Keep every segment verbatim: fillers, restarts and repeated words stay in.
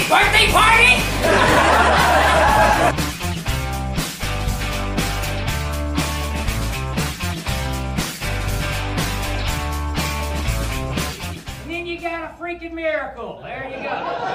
Birthday party? And then you got a freaking miracle. There you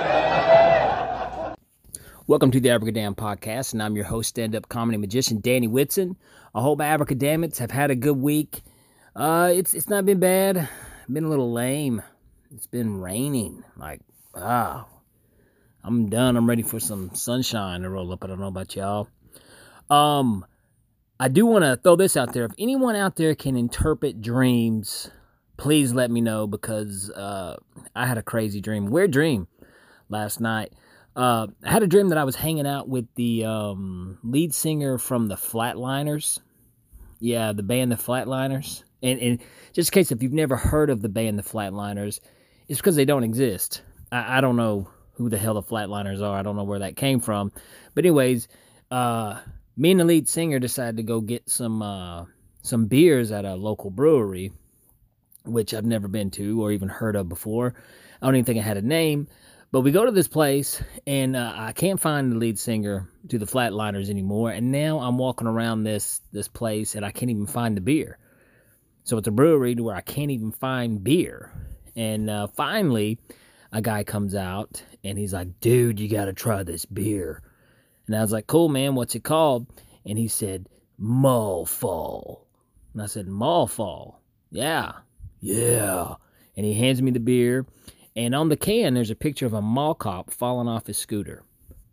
go. Welcome to the Abracadam Podcast, and I'm your host, stand-up comedy magician, Danny Whitson. I hope my Abracadamics have had a good week. Uh, it's it's not been bad. Been a little lame. It's been raining. Like, wow. I'm done. I'm ready for some sunshine to roll up. I don't know about y'all. Um, I do want to throw this out there. If anyone out there can interpret dreams, please let me know, because uh, I had a crazy dream. Weird dream last night. Uh, I had a dream that I was hanging out with the um, lead singer from the Flatliners. Yeah, the band The Flatliners. And, and just in case if you've never heard of the band The Flatliners, it's because they don't exist. I, I don't know who the hell the Flatliners are. I don't know where that came from. But anyways, uh, me and the lead singer decided to go get some uh, some beers at a local brewery, which I've never been to or even heard of before. I don't even think I had a name. But we go to this place, and uh, I can't find the lead singer to the Flatliners anymore. And now I'm walking around this this place, and I can't even find the beer. So it's a brewery to where I can't even find beer. And uh, finally, a guy comes out, and he's like, dude, you got to try this beer. And I was like, cool, man, what's it called? And he said, Mallfall. And I said, Mallfall? Yeah. Yeah. And he hands me the beer. And on the can, there's a picture of a mall cop falling off his scooter.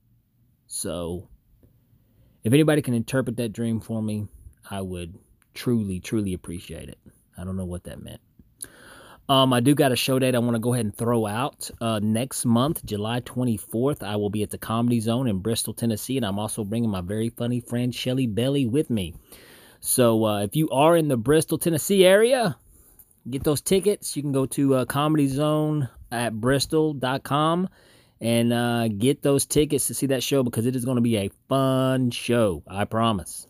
So, if anybody can interpret that dream for me, I would truly, truly appreciate it. I don't know what that meant. Um, I do got a show date I want to go ahead and throw out. Uh, next month, July twenty-fourth, I will be at the Comedy Zone in Bristol, Tennessee, and I'm also bringing my very funny friend Shelly Belly with me. So, uh, if you are in the Bristol, Tennessee area, get those tickets. You can go to uh, Comedy Zone at bristol dot com and uh, get those tickets to see that show, because it is going to be a fun show, I promise.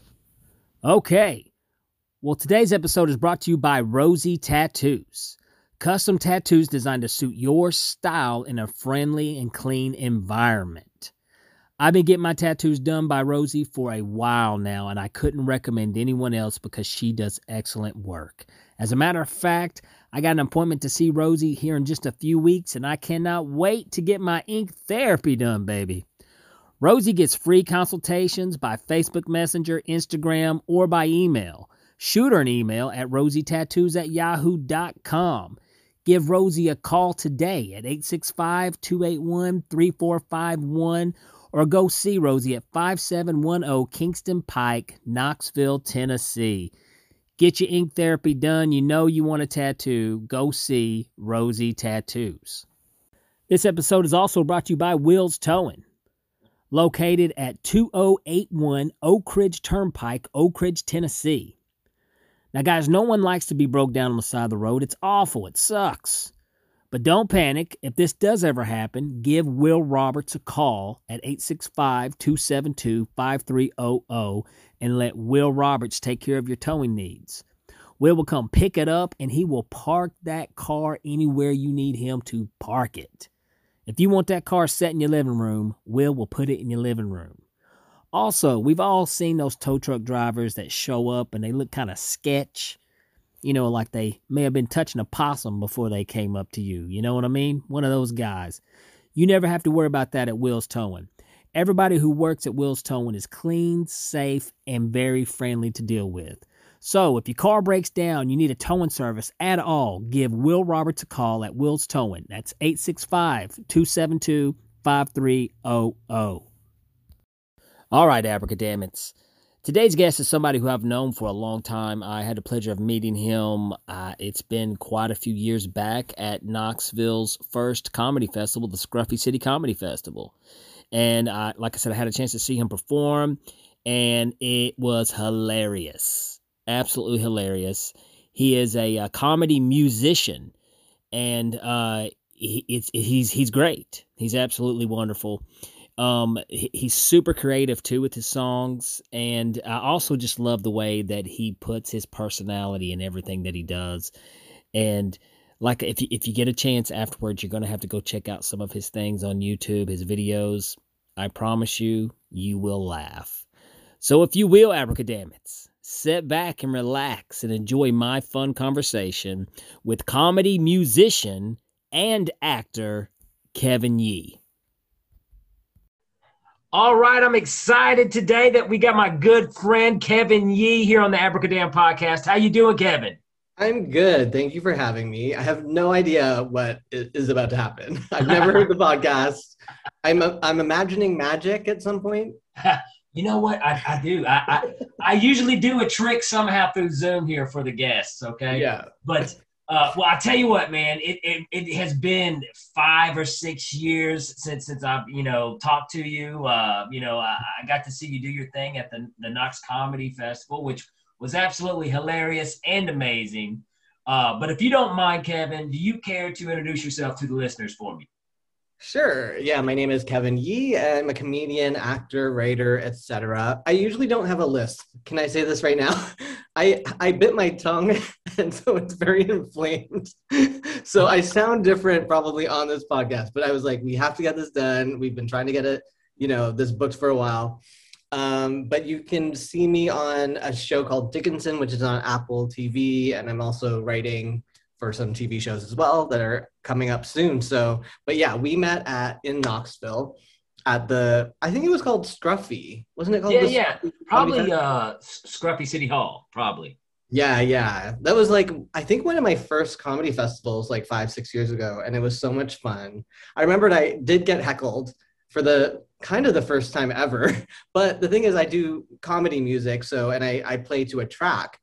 Okay, well, today's episode is brought to you by Rosie Tattoos. Custom tattoos designed to suit your style in a friendly and clean environment. I've been getting my tattoos done by Rosie for a while now, and I couldn't recommend anyone else because she does excellent work. As a matter of fact, I got an appointment to see Rosie here in just a few weeks, and I cannot wait to get my ink therapy done, baby. Rosie gets free consultations by Facebook Messenger, Instagram, or by email. Shoot her an email at rosietattoos at yahoo dot com. Give Rosie a call today at eight six five, two eight one, three four five one, or go see Rosie at five seven one zero Kingston Pike, Knoxville, Tennessee. Get your ink therapy done. You know you want a tattoo. Go see Rosie Tattoos. This episode is also brought to you by Will's Towing. Located at two oh eight one Oak Ridge Turnpike, Oak Ridge, Tennessee. Now, guys, no one likes to be broke down on the side of the road. It's awful. It sucks. But don't panic. If this does ever happen, give Will Roberts a call at eight six five, two seven two, five three zero zero and let Will Roberts take care of your towing needs. Will will come pick it up, and he will park that car anywhere you need him to park it. If you want that car set in your living room, Will will put it in your living room. Also, we've all seen those tow truck drivers that show up and they look kind of sketch. You know, like they may have been touching a possum before they came up to you. You know what I mean? One of those guys. You never have to worry about that at Will's Towing. Everybody who works at Will's Towing is clean, safe, and very friendly to deal with. So, if your car breaks down, you need a towing service at all, give Will Roberts a call at Will's Towing. That's eight six five, two seven two, five three zero zero. All right, Abracadamics. Today's guest is somebody who I've known for a long time. I had the pleasure of meeting him. Uh, it's been quite a few years back at Knoxville's first comedy festival, the Scruffy City Comedy Festival. And uh, like I said, I had a chance to see him perform, and it was hilarious. Absolutely hilarious. He is a, a comedy musician, and uh, he, it's, he's he's great. He's absolutely wonderful. Um, he, he's super creative too with his songs, and I also just love the way that he puts his personality in everything that he does. And like if you, if you get a chance afterwards, you're going to have to go check out some of his things on YouTube, his videos. I promise you, you will laugh. So if you will, abracadamits, sit back and relax and enjoy my fun conversation with comedy musician and actor Kevin Yee. All right, I'm excited today that we got my good friend Kevin Yee here on the Abracadam podcast. How you doing, Kevin? I'm good. Thank you for having me. I have no idea what is about to happen. I've never heard the podcast. I'm a, I'm imagining magic at some point. You know what? I, I do. I, I I usually do a trick somehow through Zoom here for the guests, okay? Yeah. But, uh, well, I tell you what, man, it, it it has been five or six years since since I've, you know, talked to you. Uh, you know, I, I got to see you do your thing at the, the Knox Comedy Festival, which was absolutely hilarious and amazing. Uh, but if you don't mind, Kevin, do you care to introduce yourself to the listeners for me? Sure. Yeah, my name is Kevin Yee. I'm a comedian, actor, writer, et cetera. I usually don't have a list. Can I say this right now? I I bit my tongue, and so it's very inflamed. So I sound different probably on this podcast, but I was like, we have to get this done. We've been trying to get it, you know, this booked for a while. Um, but you can see me on a show called Dickinson, which is on Apple T V, and I'm also writing for some T V shows as well that are coming up soon. So, but yeah, we met at in Knoxville at the, I think it was called Scruffy, wasn't it called? Yeah, the yeah, probably uh, Scruffy City Hall, probably. Yeah, yeah, that was like I think one of my first comedy festivals, like five, six years ago, and it was so much fun. I remembered I did get heckled for the kind of the first time ever, but the thing is, I do comedy music, so and I I play to a track.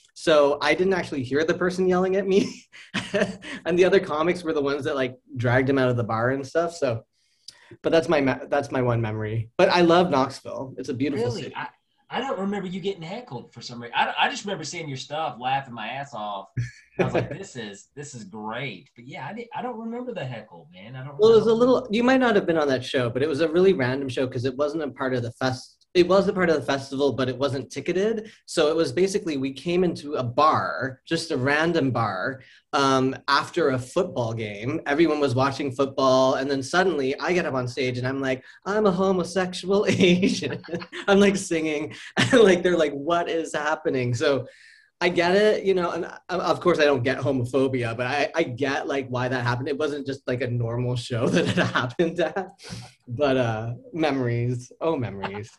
So I didn't actually hear the person yelling at me. And the other comics were the ones that like dragged him out of the bar and stuff. So, but that's my, that's my one memory. But I love Knoxville. It's a beautiful really? city. I, I don't remember you getting heckled for some reason. I, I just remember seeing your stuff, laughing my ass off. I was like, this is, this is great. But yeah, I, did, I don't remember the heckle, man. I don't Well, it was a remember. little, you might not have been on that show, but it was a really random show because it wasn't a part of the fest. It was a part of the festival, but it wasn't ticketed. So it was basically, we came into a bar, just a random bar, um, after a football game. Everyone was watching football. And then suddenly I get up on stage and I'm like, I'm a homosexual Asian. I'm like singing. And like, they're like, what is happening? So I get it, you know, and I, of course I don't get homophobia, but I, I get like why that happened. It wasn't just like a normal show that it happened at, but uh, memories, oh, memories.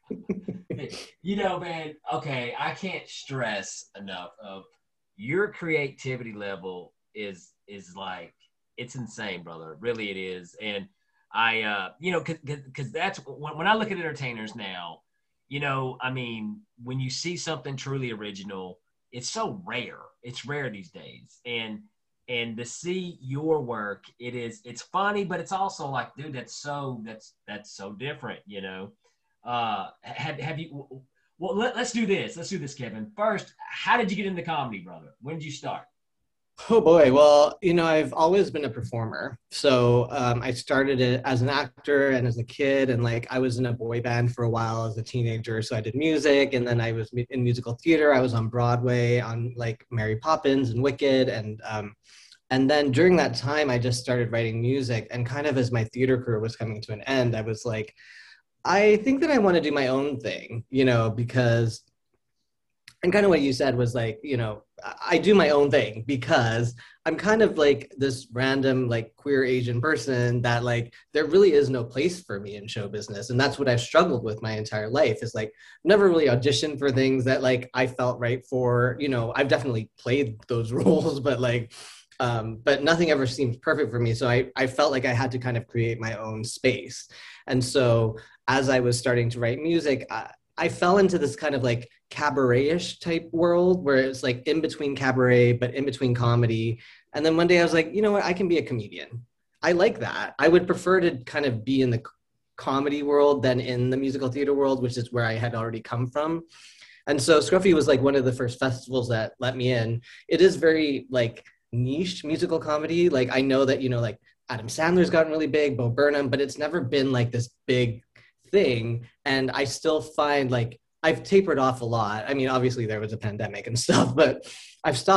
You know, man, okay, I can't stress enough of your creativity level is, is like, it's insane, brother. Really it is. And I, uh, you know, cause, cause that's when, when I look at entertainers now, you know, I mean, when you see something truly original, it's so rare. It's rare these days. And and to see your work, it is it's funny, but it's also like, dude, that's so that's that's so different, you know. Uh have have you well let, let's do this. Let's do this, Kevin. First, how did you get into comedy, brother? When did you start? Oh boy. Well, you know, I've always been a performer. So um, I started it as an actor and as a kid. And like, I was in a boy band for a while as a teenager. So I did music. And then I was in musical theater. I was on Broadway on like Mary Poppins and Wicked. And, um, and then during that time, I just started writing music. And kind of as my theater career was coming to an end, I was like, I think that I want to do my own thing, you know, because and kind of what you said was like, you know, I do my own thing because I'm kind of like this random like queer Asian person that like there really is no place for me in show business. And that's what I've struggled with my entire life is like never really auditioned for things that like I felt right for, you know, I've definitely played those roles, but like, um, but nothing ever seemed perfect for me. So I, I felt like I had to kind of create my own space. And so as I was starting to write music, I, I fell into this kind of like cabaret-ish type world where it's like in between cabaret, but in between comedy. And then one day I was like, you know what, I can be a comedian. I like that. I would prefer to kind of be in the comedy world than in the musical theater world, which is where I had already come from. And so Scruffy was like one of the first festivals that let me in. It is very like niche musical comedy. Like I know that, you know, like Adam Sandler's gotten really big, Bo Burnham, but it's never been like this big thing. And I still find like I've tapered off a lot. I mean, obviously there was a pandemic and stuff, but I've stopped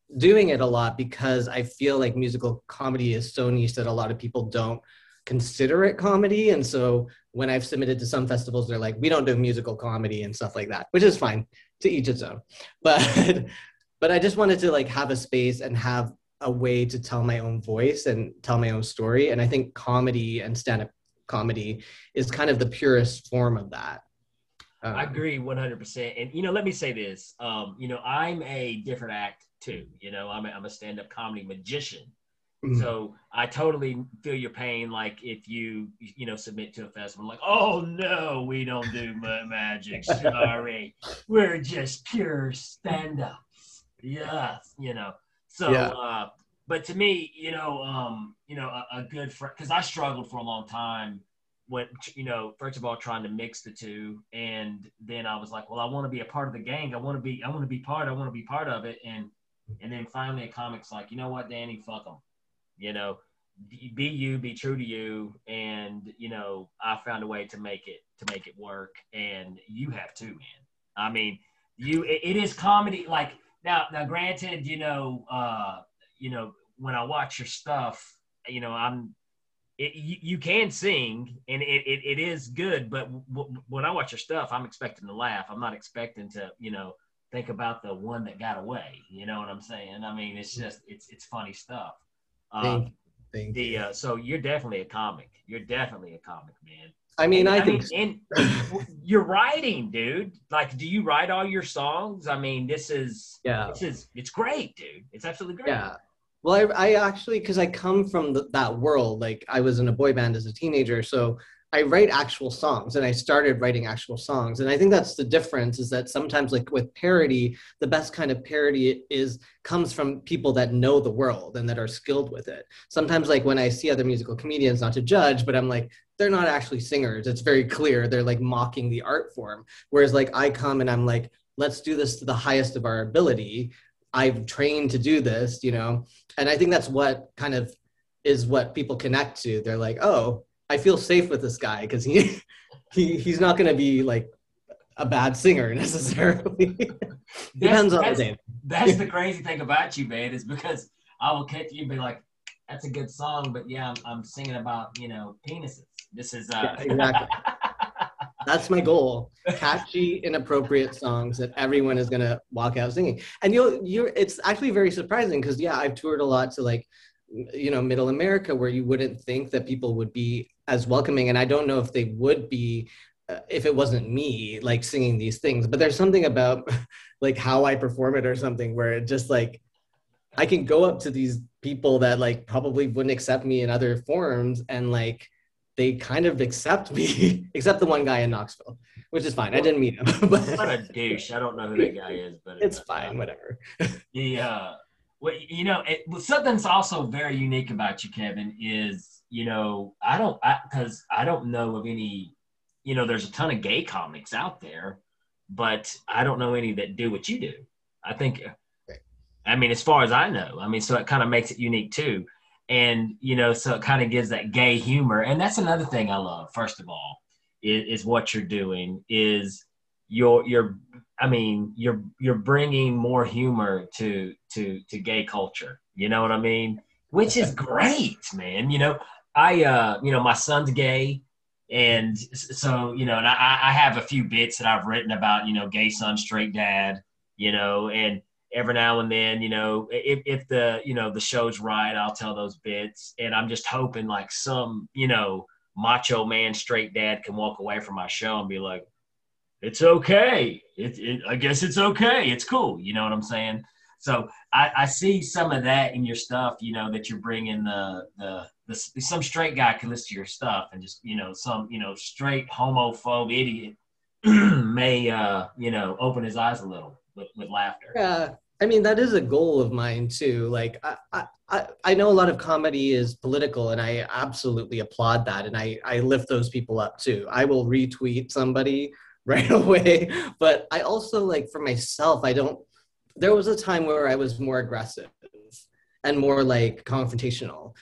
doing it a lot because I feel like musical comedy is so niche that a lot of people don't consider it comedy. And so when I've submitted to some festivals, they're like, we don't do musical comedy and stuff like that, which is fine, to each its own. But but I just wanted to like have a space and have a way to tell my own voice and tell my own story. And I think comedy and stand-up comedy is kind of the purest form of that. Um, I agree one hundred percent. And, you know, let me say this, um, you know, I'm a different act too. You know, I'm a, I'm a stand-up comedy magician. Mm-hmm. So I totally feel your pain. Like if you, you know, submit to a festival, like, oh no, we don't do magic. Sorry. We're just pure stand-ups. Yes. You know, so, yeah. uh, but to me, you know, um, you know, a, a good friend, cause I struggled for a long time when, you know, first of all, trying to mix the two. And then I was like, well, I want to be a part of the gang. I want to be, I want to be part, I want to be part of it. And, and then finally a comic's like, you know what, Danny, fuck them. You know, be you, be true to you. And, you know, I found a way to make it, to make it work. And you have too, man. I mean, you, it, it is comedy. Like now, now granted, you know, uh, you know, when I watch your stuff, you know, I'm, it, you, you can sing and it, it, it is good, but w- when I watch your stuff, I'm expecting to laugh. I'm not expecting to, you know, think about the one that got away. You know what I'm saying? I mean, it's just, it's, it's funny stuff. Thank, um, thank the, uh, so you're definitely a comic. You're definitely a comic, man. I mean, and, I, I think mean, and you're writing, dude. Like, do you write all your songs? I mean, this is, yeah, this is, it's great, dude. It's absolutely great. Yeah. Well, I, I actually, because I come from the, that world, like I was in a boy band as a teenager, so I write actual songs and I started writing actual songs. And I think that's the difference is that sometimes like with parody, the best kind of parody is comes from people that know the world and that are skilled with it. Sometimes like when I see other musical comedians, not to judge, but I'm like, they're not actually singers. It's very clear. They're like mocking the art form. Whereas like I come and I'm like, let's do this to the highest of our ability. I've trained to do this, you know? And I think that's what kind of is what people connect to. They're like, oh, I feel safe with this guy because he, he he's not going to be like a bad singer necessarily. Depends on the day. That's the crazy thing about you, man, is because I will catch you and be like, that's a good song, but yeah, I'm, I'm singing about, you know, penises. This is uh yeah, exactly. That's my goal. Catchy, inappropriate songs that everyone is gonna walk out singing. And you'll you're it's actually very surprising because yeah, I've toured a lot to like, you know, middle America where you wouldn't think that people would be as welcoming. And I don't know if they would be uh, if it wasn't me like singing these things, but there's something about like how I perform it or something where it just like, I can go up to these people that like probably wouldn't accept me in other forums and like, they kind of accept me, except the one guy in Knoxville, which is fine. I didn't meet him. But what a douche. I don't know who that guy is, but it's fine, uh, whatever. The, uh, well, you know, it, something's also very unique about you, Kevin, is, you know, I don't, because I, I don't know of any, you know, there's a ton of gay comics out there, but I don't know any that do what you do. I think, I mean, as far as I know, I mean, so it kind of makes it unique too. And, you know, so it kind of gives that gay humor. And that's another thing I love, first of all, is, is what you're doing is you're, you're, I mean, you're, you're bringing more humor to, to, to gay culture. You know what I mean? Which is great, man. You know, I, uh, you know, my son's gay. And so, you know, and I, I have a few bits that I've written about, you know, gay son, straight dad, you know, and every now and then, you know, if, if the, you know, the show's right, I'll tell those bits. And I'm just hoping like some, you know, macho man, straight dad can walk away from my show and be like, it's okay. It, it, I guess it's okay. It's cool. You know what I'm saying? So I, I see some of that in your stuff, you know, that you're bringing the, the, the, some straight guy can listen to your stuff and just, you know, some, you know, straight homophobe idiot may, uh, you know, open his eyes a little with, with laughter. Yeah. I mean, that is a goal of mine too. Like, I, I, I know a lot of comedy is political and I absolutely applaud that. And I, I lift those people up too. I will retweet somebody right away. But I also like for myself, I don't, there was a time where I was more aggressive and more like confrontational.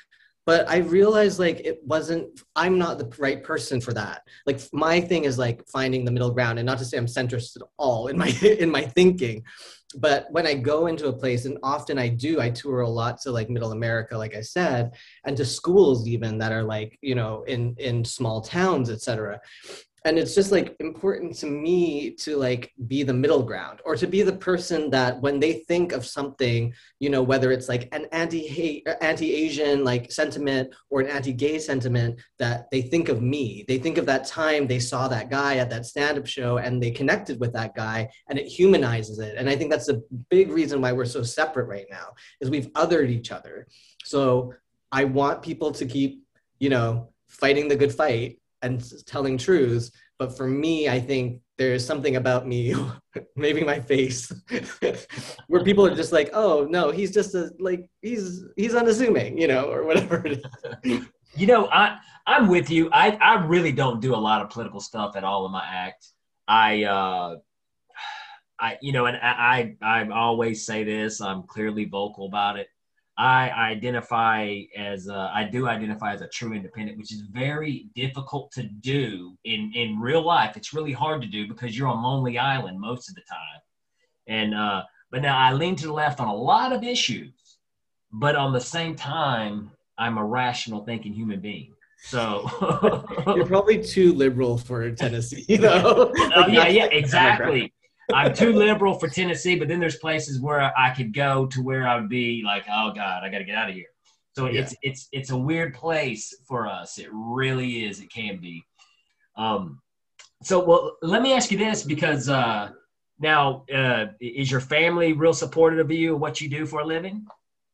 but I realized like it wasn't, I'm not the right person for that. Like my thing is like finding the middle ground, and not to say I'm centrist at all in my in my thinking, but when I go into a place, and often I do, I tour a lot to like middle America, like I said, and to schools even that are like, you know, in in small towns, et cetera. And it's just like important to me to like be the middle ground, or to be the person that when they think of something, you know, whether it's like an anti-hate, anti-Asian like sentiment or an anti-gay sentiment, that they think of me. They think of that time they saw that guy at that stand-up show and they connected with that guy, and it humanizes it. And I think that's a big reason why we're so separate right now, is we've othered each other. So I want people to keep, you know, fighting the good fight and telling truths. But for me, I think there's something about me, maybe my face, where people are just like, oh no, he's just a, like, he's, he's unassuming, you know, or whatever it is. You know, I, I'm with you. I, I really don't do a lot of political stuff at all in my act. I, uh, I, you know, and I, I, I always say this, I'm clearly vocal about it. I identify as a, I do identify as a true independent, which is very difficult to do in, in real life. It's really hard to do because you're on Lonely Island most of the time. And, uh, but now I lean to the left on a lot of issues, but on the same time, I'm a rational thinking human being. So you're probably too liberal for Tennessee, you know? uh, yeah, yeah, exactly. I'm too liberal for Tennessee, but then there's places where I could go to where I would be like, oh God, I got to get out of here. So yeah. it's it's it's a weird place for us. It really is. It can be. Um, so well, let me ask you this, because uh, now uh, is your family real supportive of you and what you do for a living?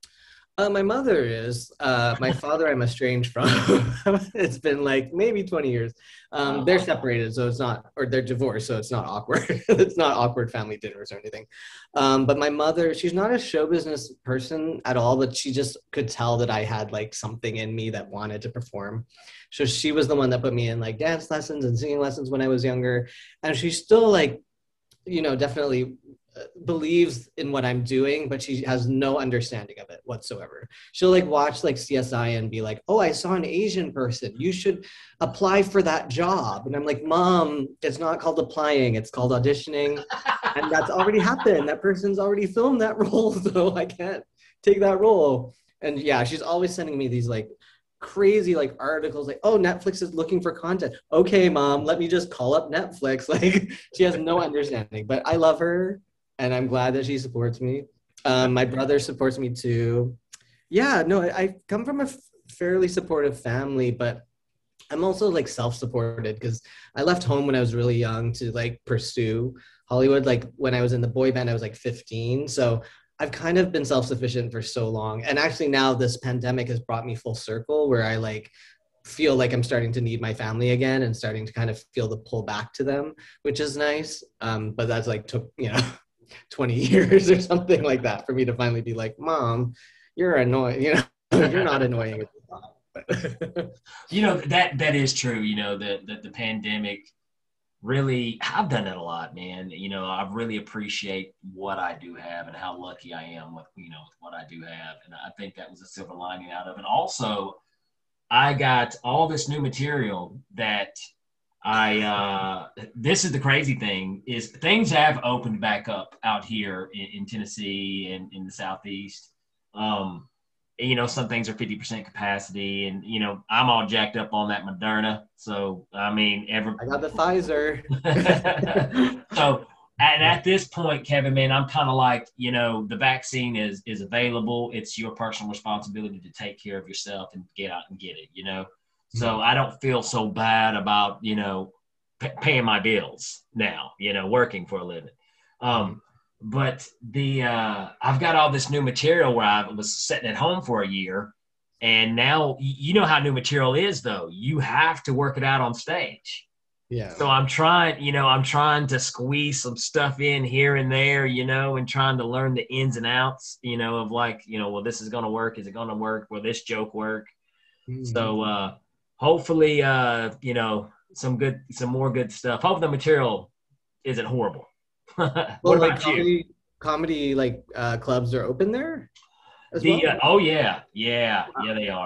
Uh, my mother is. Uh, my father, I'm estranged from. It's been like maybe twenty years. Um, they're separated, so it's not, or they're divorced, so it's not awkward. It's not awkward family dinners or anything. Um, but my mother, she's not a show business person at all, but she just could tell that I had like something in me that wanted to perform. So she was the one that put me in like dance lessons and singing lessons when I was younger. And she's still like, you know, definitely believes in what I'm doing, but she has no understanding of it whatsoever. She'll like watch like C S I and be like, oh, I saw an Asian person, you should apply for that job. And I'm like, Mom, it's not called applying, it's called auditioning. And that's already happened. That person's already filmed that role, so I can't take that role. And yeah, she's always sending me these like crazy like articles like, oh, Netflix is looking for content. Okay, Mom, let me just call up Netflix. Like, she has no understanding, but I love her. And I'm glad that she supports me. Um, my brother supports me too. Yeah, no, I, I come from a f- fairly supportive family, but I'm also like self-supported because I left home when I was really young to like pursue Hollywood. Like when I was in the boy band, I was like fifteen. So I've kind of been self-sufficient for so long. And actually now this pandemic has brought me full circle where I like feel like I'm starting to need my family again and starting to kind of feel the pull back to them, which is nice. Um, but that's like took, you know, twenty years or something like that for me to finally be like, Mom, you're annoying, you know, you're not annoying as you thought. You know, that that is true. You know, the, the the pandemic really, I've done that a lot, man. You know, I really appreciate what I do have and how lucky I am with, you know, with what I do have. And I think that was a silver lining out of it. And also, I got all this new material that I, uh, this is the crazy thing, is things have opened back up out here in, in Tennessee and in the Southeast. Um, you know, some things are fifty percent capacity and, you know, I'm all jacked up on that Moderna. So, I mean, every, I got the Pfizer. So, and at this point, Kevin, man, I'm kind of like, you know, the vaccine is, is available. It's your personal responsibility to take care of yourself and get out and get it, you know? So I don't feel so bad about, you know, p- paying my bills now, you know, working for a living. Um, but the uh, I've got all this new material where I was sitting at home for a year. And now, you know how new material is, though. You have to work it out on stage. Yeah. So I'm trying, you know, I'm trying to squeeze some stuff in here and there, you know, and trying to learn the ins and outs, you know, of like, you know, well, this is going to work. Is it going to work? Will this joke work? Mm-hmm. So, uh, hopefully, uh, you know, some good, some more good stuff. Hope the material isn't horrible. What well, about like comedy, you? Comedy like uh, clubs are open there as The well? uh, oh yeah, yeah, yeah, they are.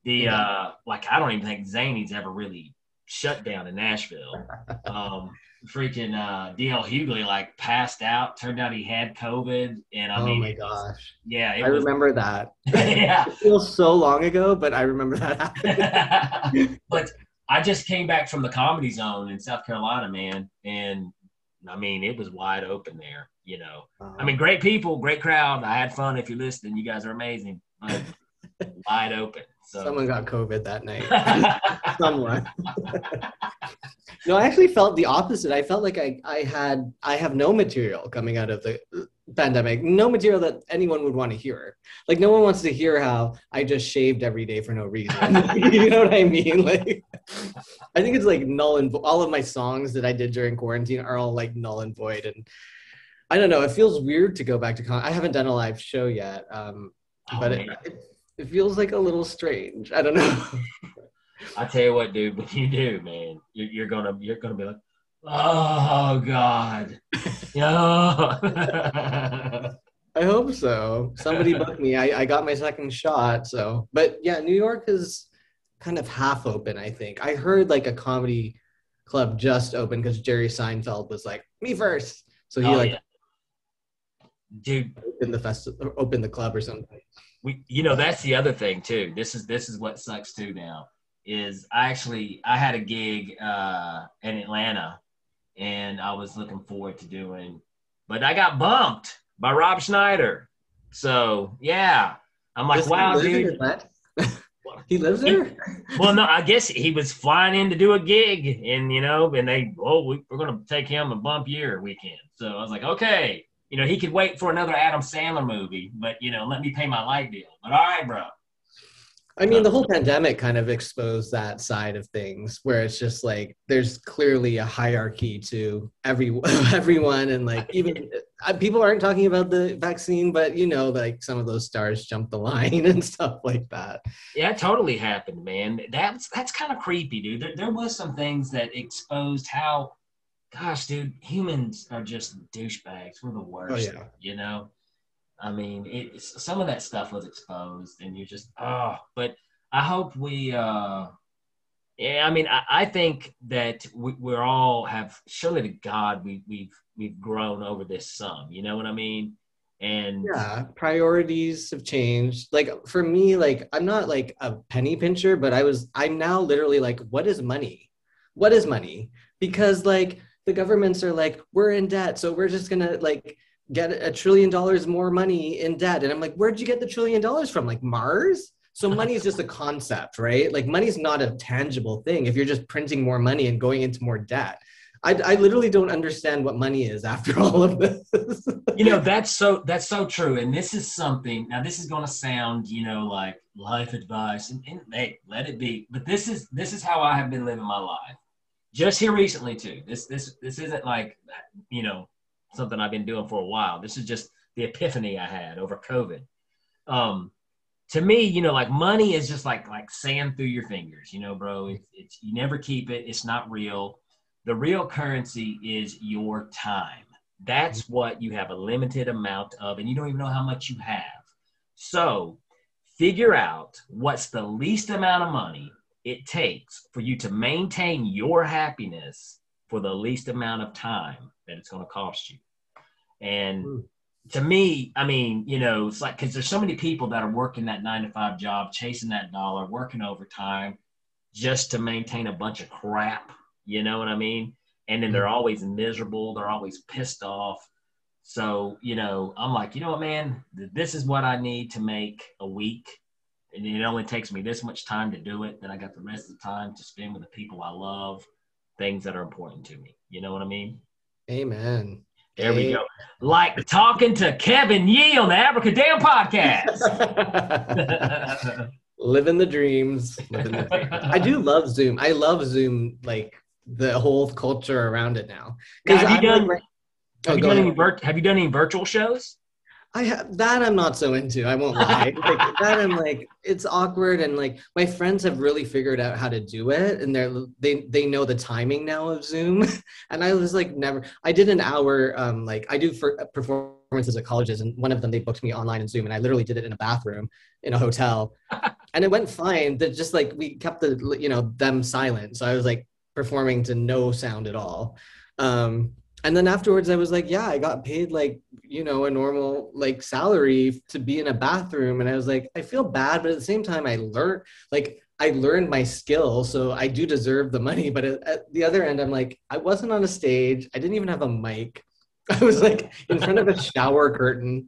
The Yeah. uh, like I don't even think Zany's ever really shut down in Nashville. Um, freaking uh, D L Hughley like passed out. Turned out he had COVID, and I Oh mean, my it was, gosh. yeah, it I was. remember that. Yeah. It feels so long ago, but I remember that happening. But I just came back from the Comedy Zone in South Carolina, man, and I mean, it was wide open there. You know, Wow. I mean, great people, great crowd. I had fun. If you're listening, you guys are amazing. But wide open. So Someone got COVID that night. Someone. No, I actually felt the opposite. I felt like I, I had I have no material coming out of the pandemic. No material that anyone would want to hear. Like no one wants to hear how I just shaved every day for no reason. You know what I mean? Like I think it's like null and vo- all of my songs that I did during quarantine are all like null and void. And I don't know. It feels weird to go back to con. I haven't done a live show yet, um, Oh, but it, man. it it feels like a little strange. I don't know. I tell you what, dude, when you do, man, you're, you're gonna you're gonna be like, oh God, no. I hope so. Somebody booked me. I, I got my second shot. So, but yeah, New York is kind of half open, I think. I heard like a comedy club just opened because Jerry Seinfeld was like, me first. So he Oh, like yeah. Dude, opened the festival, opened the club or something. we you know that's the other thing too. This is this is what sucks too now. Is I actually I had a gig uh, in Atlanta, and I was looking forward to doing, but I got bumped by Rob Schneider. So yeah, I'm like, Does he wow, live in dude. Atlanta? He lives there? Well, no, I guess he was flying in to do a gig, and you know, and they, oh, we, we're gonna take him a bump year weekend. So I was like, okay, you know, he could wait for another Adam Sandler movie, but you know, let me pay my light bill. But all right, bro. I mean, the whole pandemic kind of exposed that side of things where it's just like there's clearly a hierarchy to every everyone. And like even uh, people aren't talking about the vaccine, but you know, like some of those stars jump the line and stuff like that. Yeah, it totally happened, man. That's that's kind of creepy, dude. There, there was some things that exposed how, gosh, dude, humans are just douchebags. We're the worst, Oh, yeah. you know? I mean, it, some of that stuff was exposed, and you just, oh, but I hope we, uh, yeah, I mean, I, I think that we, we're all have, surely to God, we, we've, we've grown over this some, you know what I mean? And Yeah, priorities have changed. Like for me, like I'm not like a penny pincher, but I was, I'm now literally like, what is money? What is money? Because like the governments are like, we're in debt, so we're just gonna like get a trillion dollars more money in debt. And I'm like, where'd you get the trillion dollars from? Like Mars? So money is just a concept, right? Like money's not a tangible thing if you're just printing more money and going into more debt. I, I literally don't understand what money is after all of this. you know, that's so, that's so true. And this is something, now this is going to sound, you know, like life advice, and, and hey, let it be. But this is, this is how I have been living my life. Just here recently too. This, this, this isn't like, you know, something I've been doing for a while. This is just the epiphany I had over COVID. Um, to me, you know, like money is just like, like sand through your fingers, you know, bro. It's, it's, you never keep it. It's not real. The real currency is your time. That's what you have a limited amount of, and you don't even know how much you have. So figure out what's the least amount of money it takes for you to maintain your happiness for the least amount of time that it's going to cost you. And mm. to me, I mean, you know, it's like, because there's so many people that are working that nine to five job, chasing that dollar, working overtime just to maintain a bunch of crap. You know what I mean? And then they're always miserable. They're always pissed off. So, you know, I'm like, you know what, man, this is what I need to make a week. And it only takes me this much time to do it. Then I got the rest of the time to spend with the people I love, things that are important to me. You know what I mean? Amen. There we go. Like talking to Kevin Yee on the Abracadabra podcast. Living the dreams. Living the dreams. I do love Zoom. I love Zoom, like the whole culture around it now. now have, you I'm done, like, have, oh, you done any vir- have you done any virtual shows? I have that. I'm not so into. I won't lie. Like, that I'm like, it's awkward, and like my friends have really figured out how to do it, and they're they they know the timing now of Zoom. And I was like, never. I did an hour. Um, like I do for performances at colleges, and one of them they booked me online in Zoom, and I literally did it in a bathroom in a hotel and it went fine. That just like we kept the you know them silent, so I was like performing to no sound at all. Um, and then afterwards, I was like, yeah, I got paid like you know a normal like salary to be in a bathroom, and I was like, I feel bad, but at the same time, I learned like I learned my skill, so I do deserve the money. But at, at the other end, I'm like, I wasn't on a stage. I didn't even have a mic. I was like in front of a shower curtain.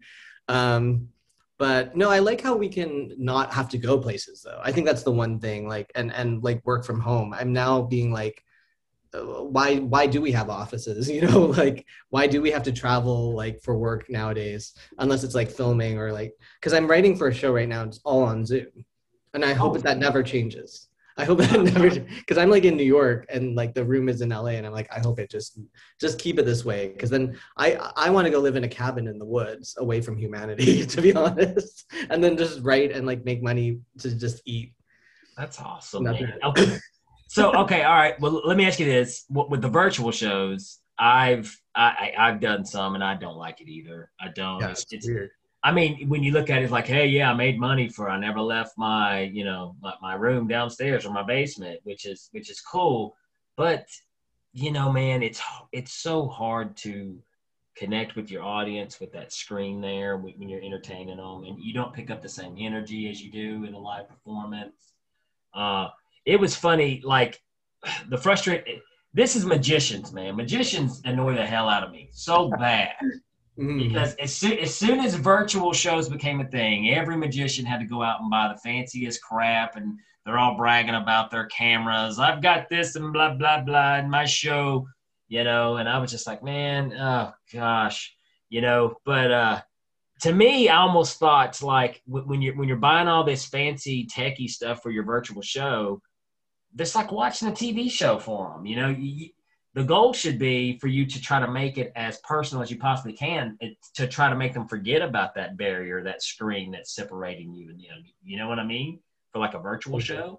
Um, but no, I like how we can not have to go places though. I think that's the one thing, like, and, and like work from home. I'm now being like, uh, why, why do we have offices? You know, like, why do we have to travel like for work nowadays? Unless it's like filming or like, cause I'm writing for a show right now. It's all on Zoom. And I hope Oh. that that never changes. I hope that never, because I'm like in New York and like the room is in L A, and I'm like, I hope it just, just keep it this way. Because then I, I want to go live in a cabin in the woods, away from humanity, to be honest, and then just write and like make money to just eat. That's awesome, Nothing. man. Okay. So, okay, all right. Well, let me ask you this: with the virtual shows, I've I, I- I've done some, and I don't like it either. I don't. Yeah, it's, it's it's weird. I mean, when you look at it, it's like, hey, yeah, I made money for. I never left my, you know, my, my room downstairs or my basement, which is which is cool. But you know, man, it's it's so hard to connect with your audience with that screen there when when you're entertaining them, and you don't pick up the same energy as you do in a live performance. Uh, it was funny, like the frustrate. This is magicians, man. Magicians annoy the hell out of me so bad. Mm. Because as soon, as soon as virtual shows became a thing, every magician had to go out and buy the fanciest crap, and they're all bragging about their cameras. I've got this and blah, blah, blah in my show, you know, and I was just like, man, oh gosh, you know, but uh, to me, I almost thought like when you're, when you're buying all this fancy techie stuff for your virtual show, that's like watching a T V show for them, you know, you, the goal should be for you to try to make it as personal as you possibly can, it, to try to make them forget about that barrier, that screen that's separating you. And you know, you know what I mean? For like a virtual show.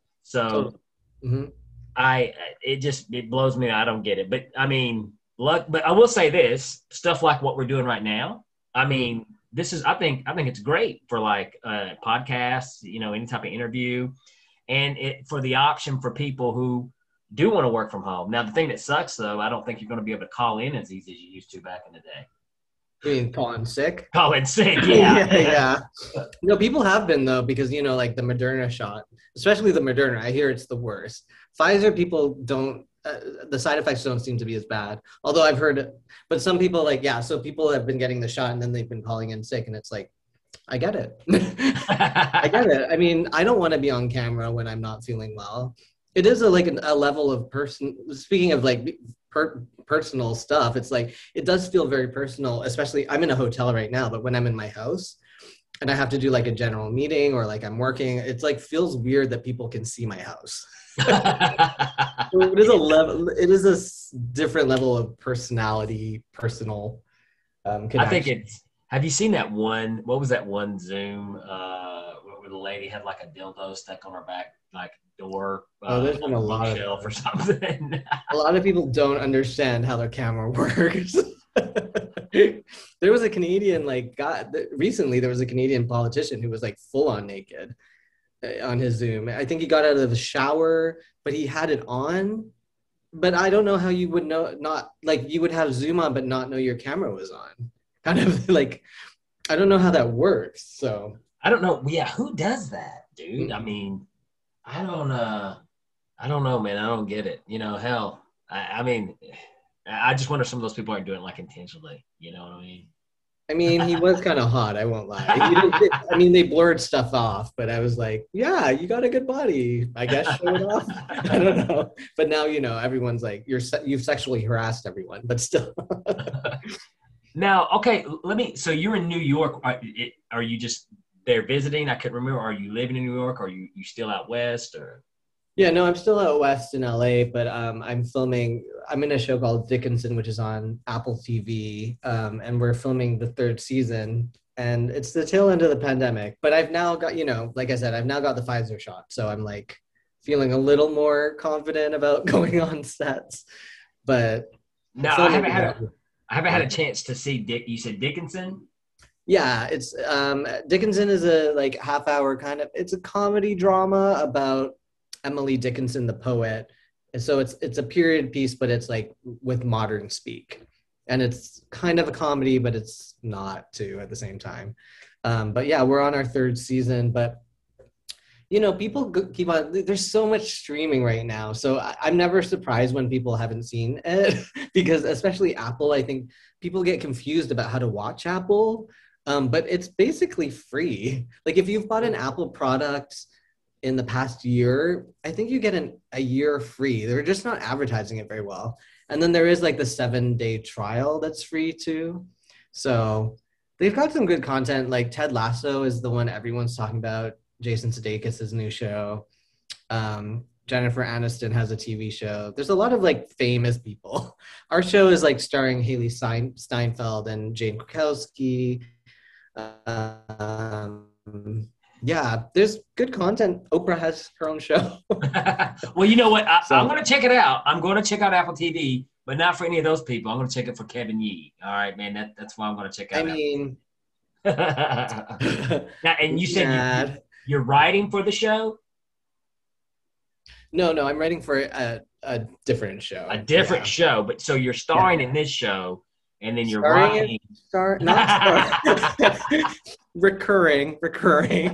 So Mm-hmm. I, it just, it blows me. I don't get it. But I mean, luck, but I will say this, stuff like what we're doing right now. I mean, this is, I think, I think it's great for like uh, podcasts, you know, any type of interview, and it for the option for people who do want to work from home. Now, the thing that sucks, though, I don't think you're going to be able to call in as easy as you used to back in the day. You mean calling sick? Call in sick, yeah. yeah, yeah. No, people have been though, because you know, like the Moderna shot, especially the Moderna. I hear it's the worst. Pfizer, people don't. Uh, the side effects don't seem to be as bad. Although I've heard, but some people like, yeah. So people have been getting the shot and then they've been calling in sick, and it's like, I get it. I get it. I mean, I don't want to be on camera when I'm not feeling well. It is a, like an, a level of person. Speaking of like per, personal stuff, it's like it does feel very personal. Especially, I'm in a hotel right now, but when I'm in my house and I have to do like a general meeting or like I'm working, it's like feels weird that people can see my house. So it is a level. It is a s- different level of personality, personal. Um, I think connection. it's. Have you seen that one? What was that one Zoom uh, where the lady had like a dildo stuck on her back, like door? Uh, Oh, there's been a lot of shelf or those. something. A lot of people don't understand how their camera works. There was a Canadian, like, God, recently there was a Canadian politician who was like full on naked uh, on his Zoom. I think he got out of the shower, but he had it on. But I don't know how you would know, not like you would have Zoom on, but not know your camera was on. Kind of like, I don't know how that works. So I don't know. Yeah, who does that, dude? Mm. I mean, I don't. uh I don't know, man. I don't get it. You know, hell. I, I mean, I just wonder if some of those people aren't doing it like intentionally. You know what I mean? I mean, he was kind of hot. I won't lie. He didn't- I mean, they blurred stuff off, but I was like, yeah, you got a good body. I guess show it off. I don't know. But now, you know, everyone's like, you're se- you've sexually harassed everyone, but still. Now, okay, let me. So you're in New York. Are, it, are you just there visiting? I couldn't remember. Are you living in New York? Or are you you still out west? Or Yeah, no, I'm still out west in L A, but um, I'm filming. I'm in a show called Dickinson, which is on Apple T V, um, and we're filming the third season. And it's the tail end of the pandemic, but I've now got, you know, like I said, I've now got the Pfizer shot, so I'm like feeling a little more confident about going on sets. But no, I filming haven't had is- a, I haven't had a chance to see Dick. You said Dickinson. Yeah, it's um, Dickinson is a like half hour kind of. It's a comedy drama about Emily Dickinson, the poet. And so it's it's a period piece, but it's like with modern speak, and it's kind of a comedy, but it's not too at the same time. Um, but yeah, we're on our third season, but you know, people go- keep on. There's so much streaming right now, so I, I'm never surprised when people haven't seen it because, especially Apple, I think people get confused about how to watch Apple. Um, but it's basically free. Like if you've bought an Apple product in the past year, I think you get an, a year free. They're just not advertising it very well. And then there is like the seven day trial that's free too. So they've got some good content. Like Ted Lasso is the one everyone's talking about. Jason Sudeikis' new show. Um, Jennifer Aniston has a T V show. There's a lot of like famous people. Our show is like starring Haley Stein- Steinfeld and Jane Krakowski. Um, yeah, there's good content. Oprah has her own show. Well, you know what? I, So- I'm going to check it out. I'm going to check out Apple T V, but not for any of those people. I'm going to check it for Kevin Yee. All right, man. That, that's why I'm going to check out. I mean, Apple. Now, and you said you, Mad. you're writing for the show? no, no, I'm writing for a, a different show. A different Yeah. show, but so you're starring in this show, and then you're Starring in- writing. Star, not star. recurring, recurring.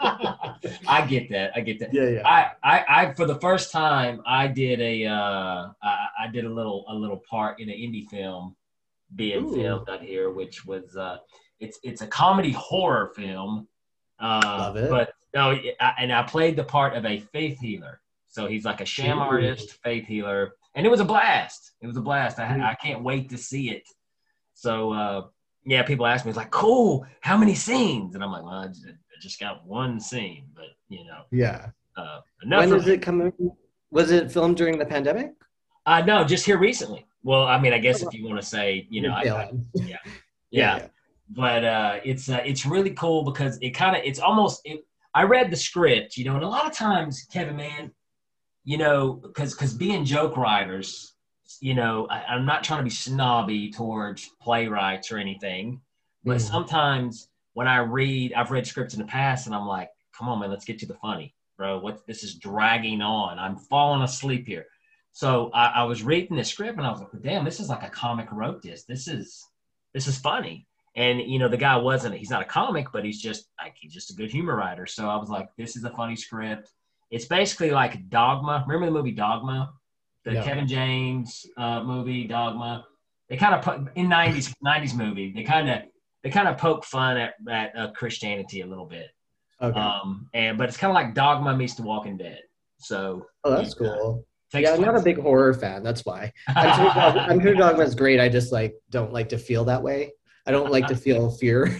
I get that. I get that. yeah, yeah. I, I, I, for the first time, I did a, uh, I, I did a little, a little part in an indie film being Ooh. filmed out here, which was, uh, it's, it's a comedy horror film. Uh, Love it. But no, I, and I played the part of a faith healer. So he's like a sham Ooh. artist, faith healer, and it was a blast. It was a blast. I, Mm. I can't wait to see it. So, uh, yeah, people ask me, it's like, cool, how many scenes? And I'm like, well, I just, I just got one scene, but, you know, Yeah. uh, enough When for does it come in? Was it filmed during the pandemic? Uh, no, just here recently. Well, I mean, I guess if you want to say, you know, I, Tail I, end. yeah, yeah, but uh, it's uh, it's really cool because it kind of it's almost. It, I read the script, you know, and a lot of times, Kevin, man, you know, because because being joke writers, you know, I, I'm not trying to be snobby towards playwrights or anything, but Mhm. sometimes when I read, I've read scripts in the past, and I'm like, come on, man, let's get to the funny, bro. What this is dragging on. I'm falling asleep here. So I, I was reading the script and I was like, damn, this is like a comic wrote this. This is this is funny. And you know, the guy wasn't, he's not a comic, but he's just like he's just a good humor writer. So I was like, this is a funny script. It's basically like Dogma. Remember the movie Dogma? The No. Kevin James uh, movie, Dogma. They kind of put in nineties nineties movie, they kind of they kind of poke fun at, at uh, Christianity a little bit. Okay. Um, and but it's kind of like Dogma meets The Walking Dead. So oh, that's yeah. cool. Takes Yeah, I'm not a place- big horror fan. That's why. I'm sure, Dog- I'm sure Dogma's great. I just like don't like to feel that way. I don't like to feel fear.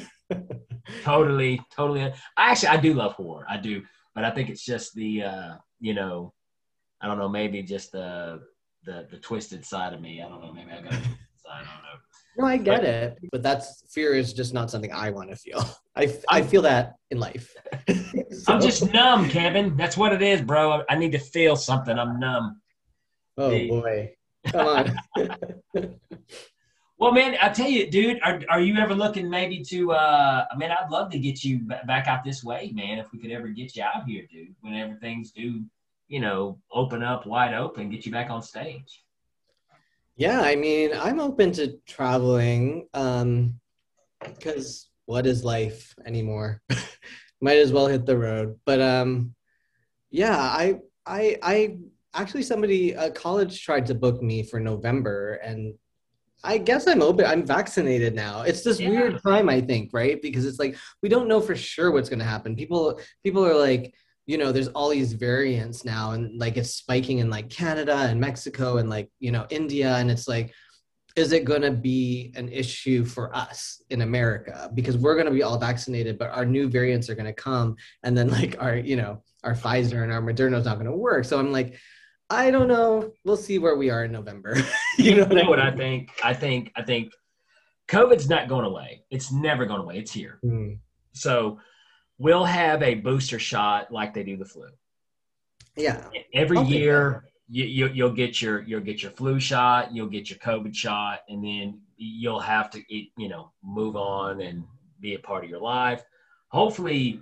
totally, totally. I actually I do love horror. I do, but I think it's just the uh, you know, I don't know, maybe just the the the twisted side of me. I don't know. Maybe I got a twisted side. I don't know. No, I get it, but that's fear is just not something I want to feel. I, I feel that in life. So- I'm just numb, Kevin. That's what it is, bro. I, I need to feel something. I'm numb. oh boy, come on. Well, man, I tell you, dude, are, are you ever looking maybe to, uh, I mean, I'd love to get you b- back out this way, man, if we could ever get you out here, dude, whenever things do, you know, open up wide open, get you back on stage. Yeah, I mean, I'm open to traveling um, because what is life anymore? Might as well hit the road. But um, yeah, I, I, I actually somebody, a college tried to book me for November, and I guess I'm open. I'm vaccinated now. It's this Yeah. weird time, I think, right? Because it's like we don't know for sure what's going to happen. People, people are like, you know, there's all these variants now, and like it's spiking in like Canada and Mexico and like, you know, India, and it's like, is it going to be an issue for us in America? Because we're going to be all vaccinated, but our new variants are going to come, and then like our, you know, our Pfizer and our Moderna is not going to work. So I'm like, I don't know. We'll see where we are in November. you know You know what I I mean? think? I think, I think COVID's not going away. It's never going away. It's here. Mm. So we'll have a booster shot like they do the flu. Yeah. Every I'll take year, you, you, you'll get your you'll get your flu shot, you'll get your COVID shot, and then you'll have to, you know, move on and be a part of your life. Hopefully,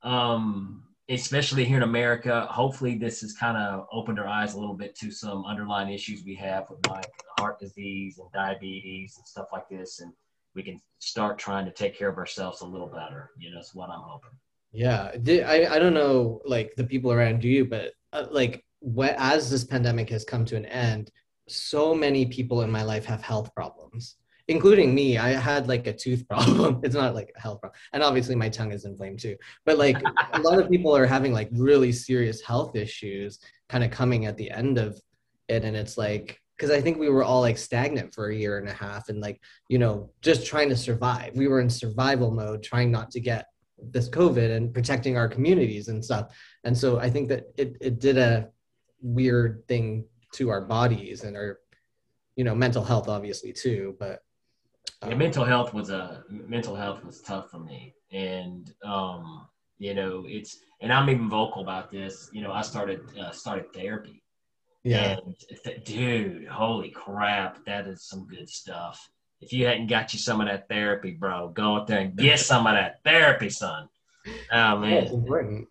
um, especially here in America, hopefully this has kind of opened our eyes a little bit to some underlying issues we have with like heart disease and diabetes and stuff like this. And we can start trying to take care of ourselves a little better. You know, that's what I'm hoping. Yeah. I, I don't know, like the people around you, but uh, like what, as this pandemic has come to an end, so many people in my life have health problems, including me. I had like a tooth problem. It's not like a health problem. And obviously my tongue is inflamed too. But like a lot of people are having like really serious health issues kind of coming at the end of it. And it's like, because I think we were all like stagnant for a year and a half and like, you know, just trying to survive. We were in survival mode, trying not to get this COVID and protecting our communities and stuff. And so I think that it, it did a weird thing to our bodies and our, you know, mental health obviously too, but Yeah, mental health was a mental health was tough for me, and um, you know, it's and I'm even vocal about this. You know, I started uh, started therapy. Yeah, and th- dude, holy crap, that is some good stuff. If you hadn't got you some of that therapy, bro, go out there and get some of that therapy, son. Oh man, yeah, it's important.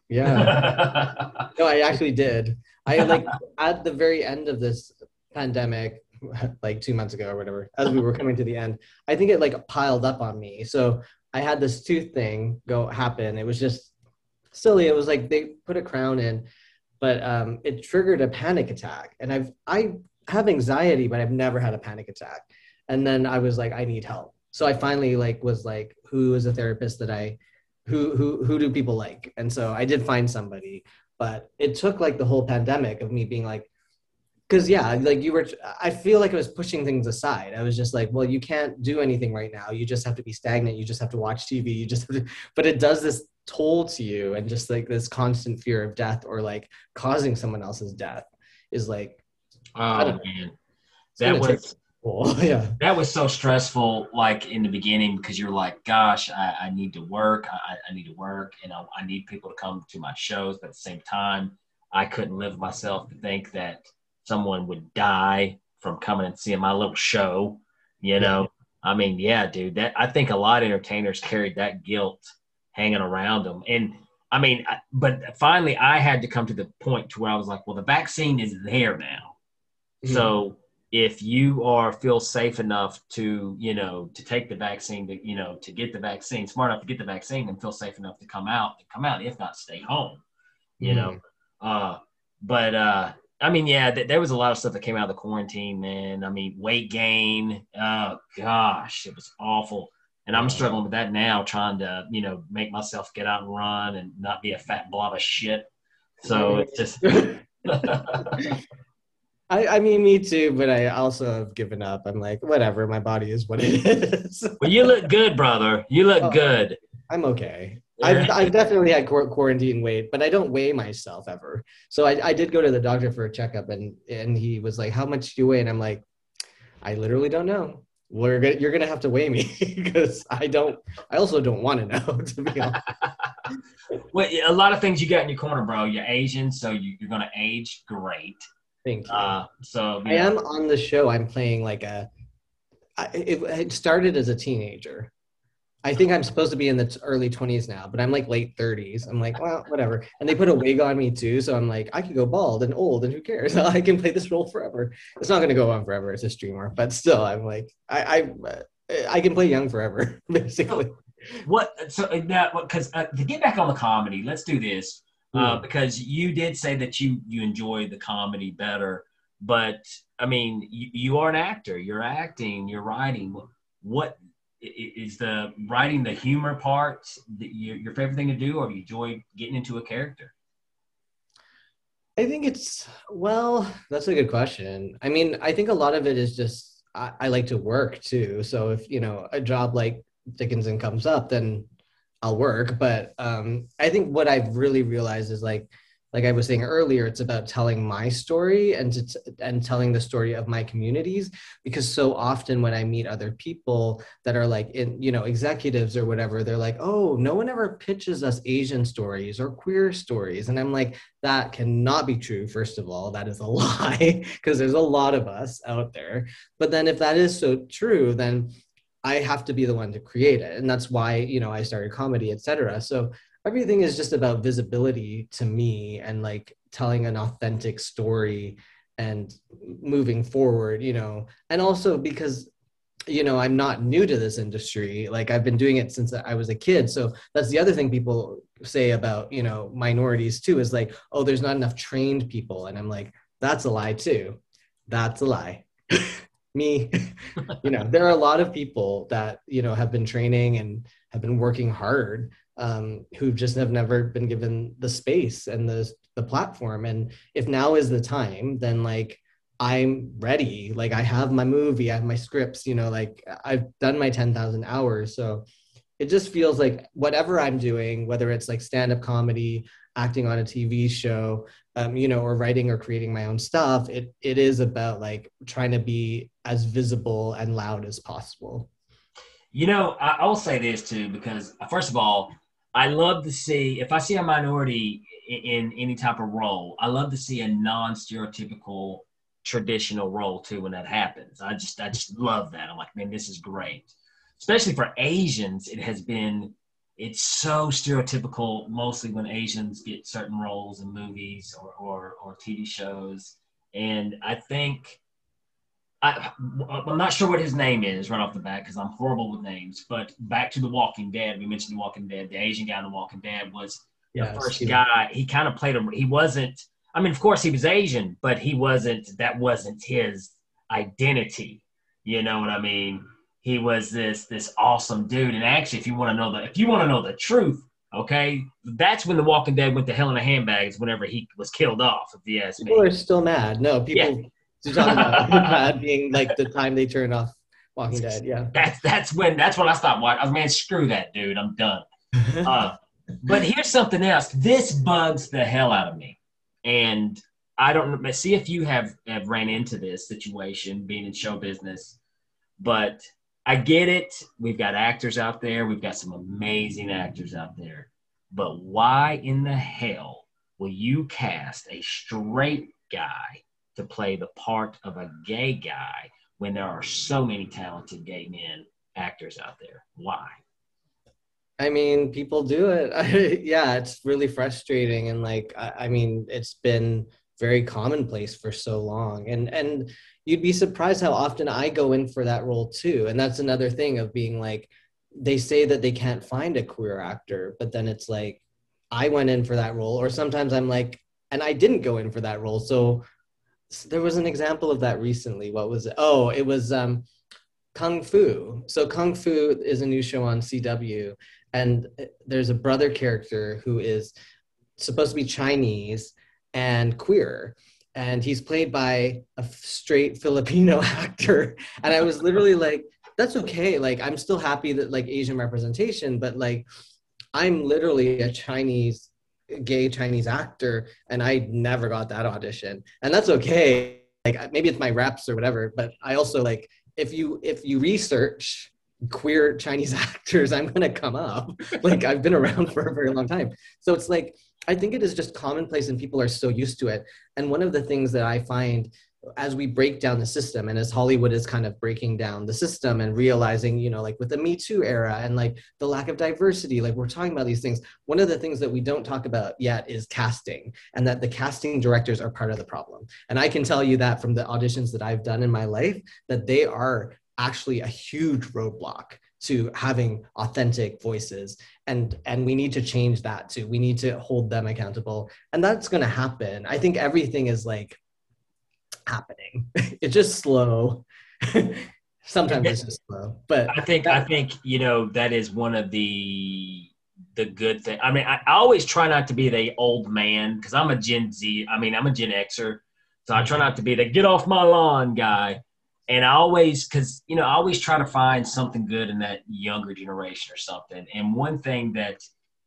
Yeah, no, I actually did. I like at the very end of this pandemic, like two months ago or whatever, as we were coming to the end, I think it like piled up on me. So I had this tooth thing go happen. It was just silly. It was like they put a crown in, but um, it triggered a panic attack. And I've I have anxiety, but I've never had a panic attack. And then I was like, I need help. So I finally like was like, who is a therapist that I, who who who do people like? And so I did find somebody, but it took like the whole pandemic of me being like, because yeah, like you were, I feel like I was pushing things aside. I was just like, well, you can't do anything right now. You just have to be stagnant. You just have to watch T V. You just have to, but it does this toll to you, and just like this constant fear of death or like causing someone else's death is like, oh man, that was yeah, that was so stressful. Like in the beginning, because you're like, gosh, I, I need to work. I, I need to work, and I, I need people to come to my shows. But at the same time, I couldn't live with myself to think that someone would die from coming and seeing my little show, you know? Yeah. I mean, yeah, dude, that I think a lot of entertainers carried that guilt hanging around them. And I mean, I, but finally I had to come to the point to where I was like, well, the vaccine is there now. Mm-hmm. So if you are, feel safe enough to, you know, to take the vaccine, to, you know, to get the vaccine, smart enough to get the vaccine and feel safe enough to come out, to come out, if not stay home, you mm-hmm. know? Uh, but, uh, I mean, yeah, th- there was a lot of stuff that came out of the quarantine, man. I mean, weight gain. Oh, gosh, it was awful. And I'm struggling with that now, trying to, you know, make myself get out and run and not be a fat blob of shit. So it's just. I, I mean, me too, but I also have given up. I'm like, whatever, my body is what it is. Well, you look good, brother. You look oh, good. I'm okay. I've, I've definitely had quarantine weight, but I don't weigh myself ever. So I, I did go to the doctor for a checkup, and, and he was like, how much do you weigh? And I'm like, I literally don't know. We're gonna, you're going to have to weigh me because I don't, I also don't want to know, to be honest. Well, a lot of things you got in your corner, bro. You're Asian, so you, you're going to age great. Thank you. Uh, so I know. am on the show. I'm playing like a, I, it, it started as a teenager. I think I'm supposed to be in the early twenties now, but I'm like late thirties. I'm like, well, whatever. And they put a wig on me too. So I'm like, I could go bald and old and who cares? I can play this role forever. It's not going to go on forever. It's a streamer, but still I'm like, I, I, I can play young forever, basically. What, so now, because uh, to get back on the comedy, let's do this uh, mm. because you did say that you, you enjoy the comedy better, but I mean, you, you are an actor, you're acting, you're writing. What, is the writing the humor part your, your favorite thing to do, or do you enjoy getting into a character? I think it's, well, that's a good question. I mean, I think a lot of it is just, I, I like to work too. So if, you know, a job like Dickinson comes up, then I'll work. But um, I think what I've really realized is like, like I was saying earlier, it's about telling my story and to t- and telling the story of my communities, because so often when I meet other people that are like in, you know, executives or whatever, they're like, oh, no one ever pitches us Asian stories or queer stories. And I'm like, that cannot be true. First of all, that is a lie, because there's a lot of us out there. But then if that is so true, then I have to be the one to create it. And that's why, you know, I started comedy, et cetera. So everything is just about visibility to me and like telling an authentic story and moving forward, you know, and also because, you know, I'm not new to this industry. Like I've been doing it since I was a kid. So that's the other thing people say about, you know, minorities too, is like, oh, there's not enough trained people. And I'm like, that's a lie too. That's a lie. Me, you know, there are a lot of people that, you know, have been training and have been working hard, um, who just have never been given the space and the, the platform. And if now is the time, then like, I'm ready. Like I have my movie, I have my scripts, you know, like I've done my ten thousand hours. So it just feels like whatever I'm doing, whether it's like stand-up comedy, acting on a T V show, um, you know, or writing or creating my own stuff, it it is about like trying to be as visible and loud as possible. You know, I, I'll say this too, because first of all, I love to see, if I see a minority in, in any type of role, I love to see a non-stereotypical traditional role too when that happens. I just I just love that. I'm like, man, this is great. Especially for Asians, it has been, it's so stereotypical, mostly when Asians get certain roles in movies or or, or T V shows. And I think, I, I'm not sure what his name is right off the bat because I'm horrible with names, but back to The Walking Dead, we mentioned The Walking Dead, the Asian guy in The Walking Dead was the yes, first yeah. guy. He kind of played a, he wasn't, I mean, of course he was Asian, but he wasn't, that wasn't his identity. You know what I mean? He was this, this awesome dude. And actually, if you want to know the, if you want to know the truth, okay, that's when The Walking Dead went to hell in a handbags whenever he was killed off, if you ask me. People are still mad. No, people yeah. talking about mad being like the time they turned off Walking Dead. Yeah. That's, that's when, that's when I stopped watching. I was, man, screw that dude. I'm done. uh, but here's something else. This bugs the hell out of me. And I don't know, see if you have, have ran into this situation being in show business, but I get it. We've got actors out there. We've got some amazing actors out there. But why in the hell will you cast a straight guy to play the part of a gay guy when there are so many talented gay men actors out there? Why? I mean, people do it. Yeah, it's really frustrating. And like, I, I mean, it's been very commonplace for so long. And, and you'd be surprised how often I go in for that role too. And that's another thing of being like, they say that they can't find a queer actor, but then it's like, I went in for that role. Or sometimes I'm like, and I didn't go in for that role. So there was an example of that recently. What was it? Oh, it was um, Kung Fu. So Kung Fu is a new show on C W. And there's a brother character who is supposed to be Chinese and queer. And he's played by a straight Filipino actor. And I was literally like, that's okay. Like, I'm still happy that like Asian representation, but like, I'm literally a Chinese, gay Chinese actor. And I never got that audition. And that's okay. Like, maybe it's my reps or whatever, but I also like, if you, if you research queer Chinese actors, I'm going to come up. Like, I've been around for a very long time. So it's like, I think it is just commonplace and people are so used to it. And one of the things that I find as we break down the system and as Hollywood is kind of breaking down the system and realizing, you know, like with the Me Too era and like the lack of diversity, like we're talking about these things. One of the things that we don't talk about yet is casting, and that the casting directors are part of the problem. And I can tell you that from the auditions that I've done in my life, that they are actually a huge roadblock to having authentic voices. And, and we need to change that too. We need to hold them accountable. And that's going to happen. I think everything is like happening. It's just slow. Sometimes it's just slow, but I think, I think, you know, that is one of the, the good thing. I mean, I, I always try not to be the old man because I'm a Gen Z. I mean, I'm a Gen Xer. So I try not to be the get off my lawn guy. And I always, because, you know, I always try to find something good in that younger generation or something. And one thing that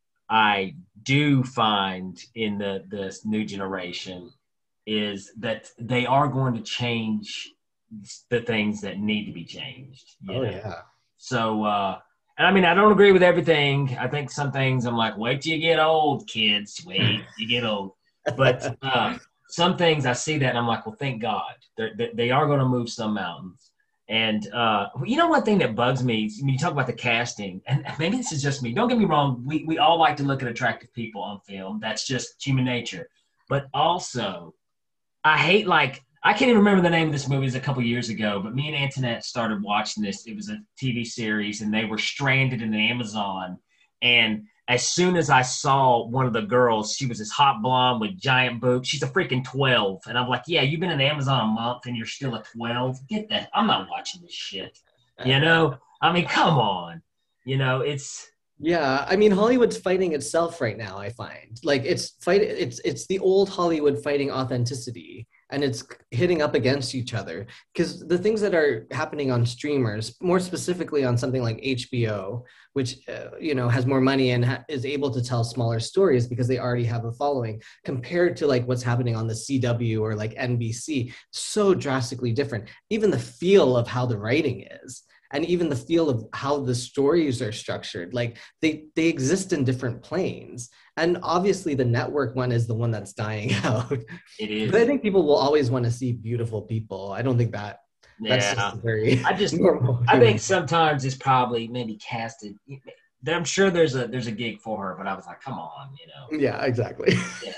I do find in the this new generation is that they are going to change the things that need to be changed. You oh, know? yeah. So, uh, and I mean, I don't agree with everything. I think some things I'm like, wait till you get old, kids. Wait till you get old. But uh, some things I see that and I'm like, well, thank God. They're, they are going to move some mountains. And uh, you know, one thing that bugs me when you talk about the casting, and maybe this is just me. Don't get me wrong. We we all like to look at attractive people on film. That's just human nature. But also, I hate like I can't even remember the name of this movie. It was a couple years ago. But me and Antoinette started watching this. It was a T V series, and they were stranded in the Amazon. And as soon as I saw one of the girls, she was this hot blonde with giant boobs. She's a freaking twelve. And I'm like, yeah, you've been in Amazon a month and you're still a twelve? Get that. I'm not watching this shit. You know? I mean, come on. You know, it's... Yeah, I mean, Hollywood's fighting itself right now, I find. Like, it's fight. It's it's the old Hollywood fighting authenticity, and it's hitting up against each other. Because the things that are happening on streamers, more specifically on something like H B O, which, uh, you know, has more money and ha- is able to tell smaller stories because they already have a following, compared to, like, what's happening on the C W or, like, N B C, so drastically different. Even the feel of how the writing is. And even the feel of how the stories are structured, like they, they exist in different planes. And obviously the network one is the one that's dying out. It is. But I think people will always want to see beautiful people. I don't think that that's yeah. just very I just, normal. I think sometimes it's probably maybe casted. I'm sure there's a there's a gig for her, but I was like, come on, you know. Yeah, exactly.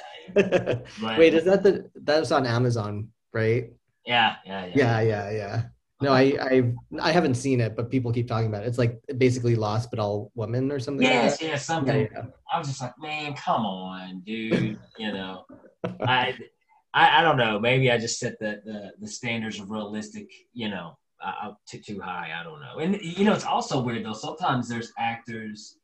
Yeah. But, wait, is that the, that's on Amazon, right? Yeah, yeah, yeah. Yeah, yeah, yeah. No, I, I I haven't seen it, but people keep talking about it. It's like basically Lost, but all women or something. Yes, like yeah, something. Yeah, yeah. I was just like, man, come on, dude. You know, I, I, I don't know. Maybe I just set the the, the standards of realistic, you know, uh, too too high. I don't know. And you know, it's also weird though. Sometimes there's actors,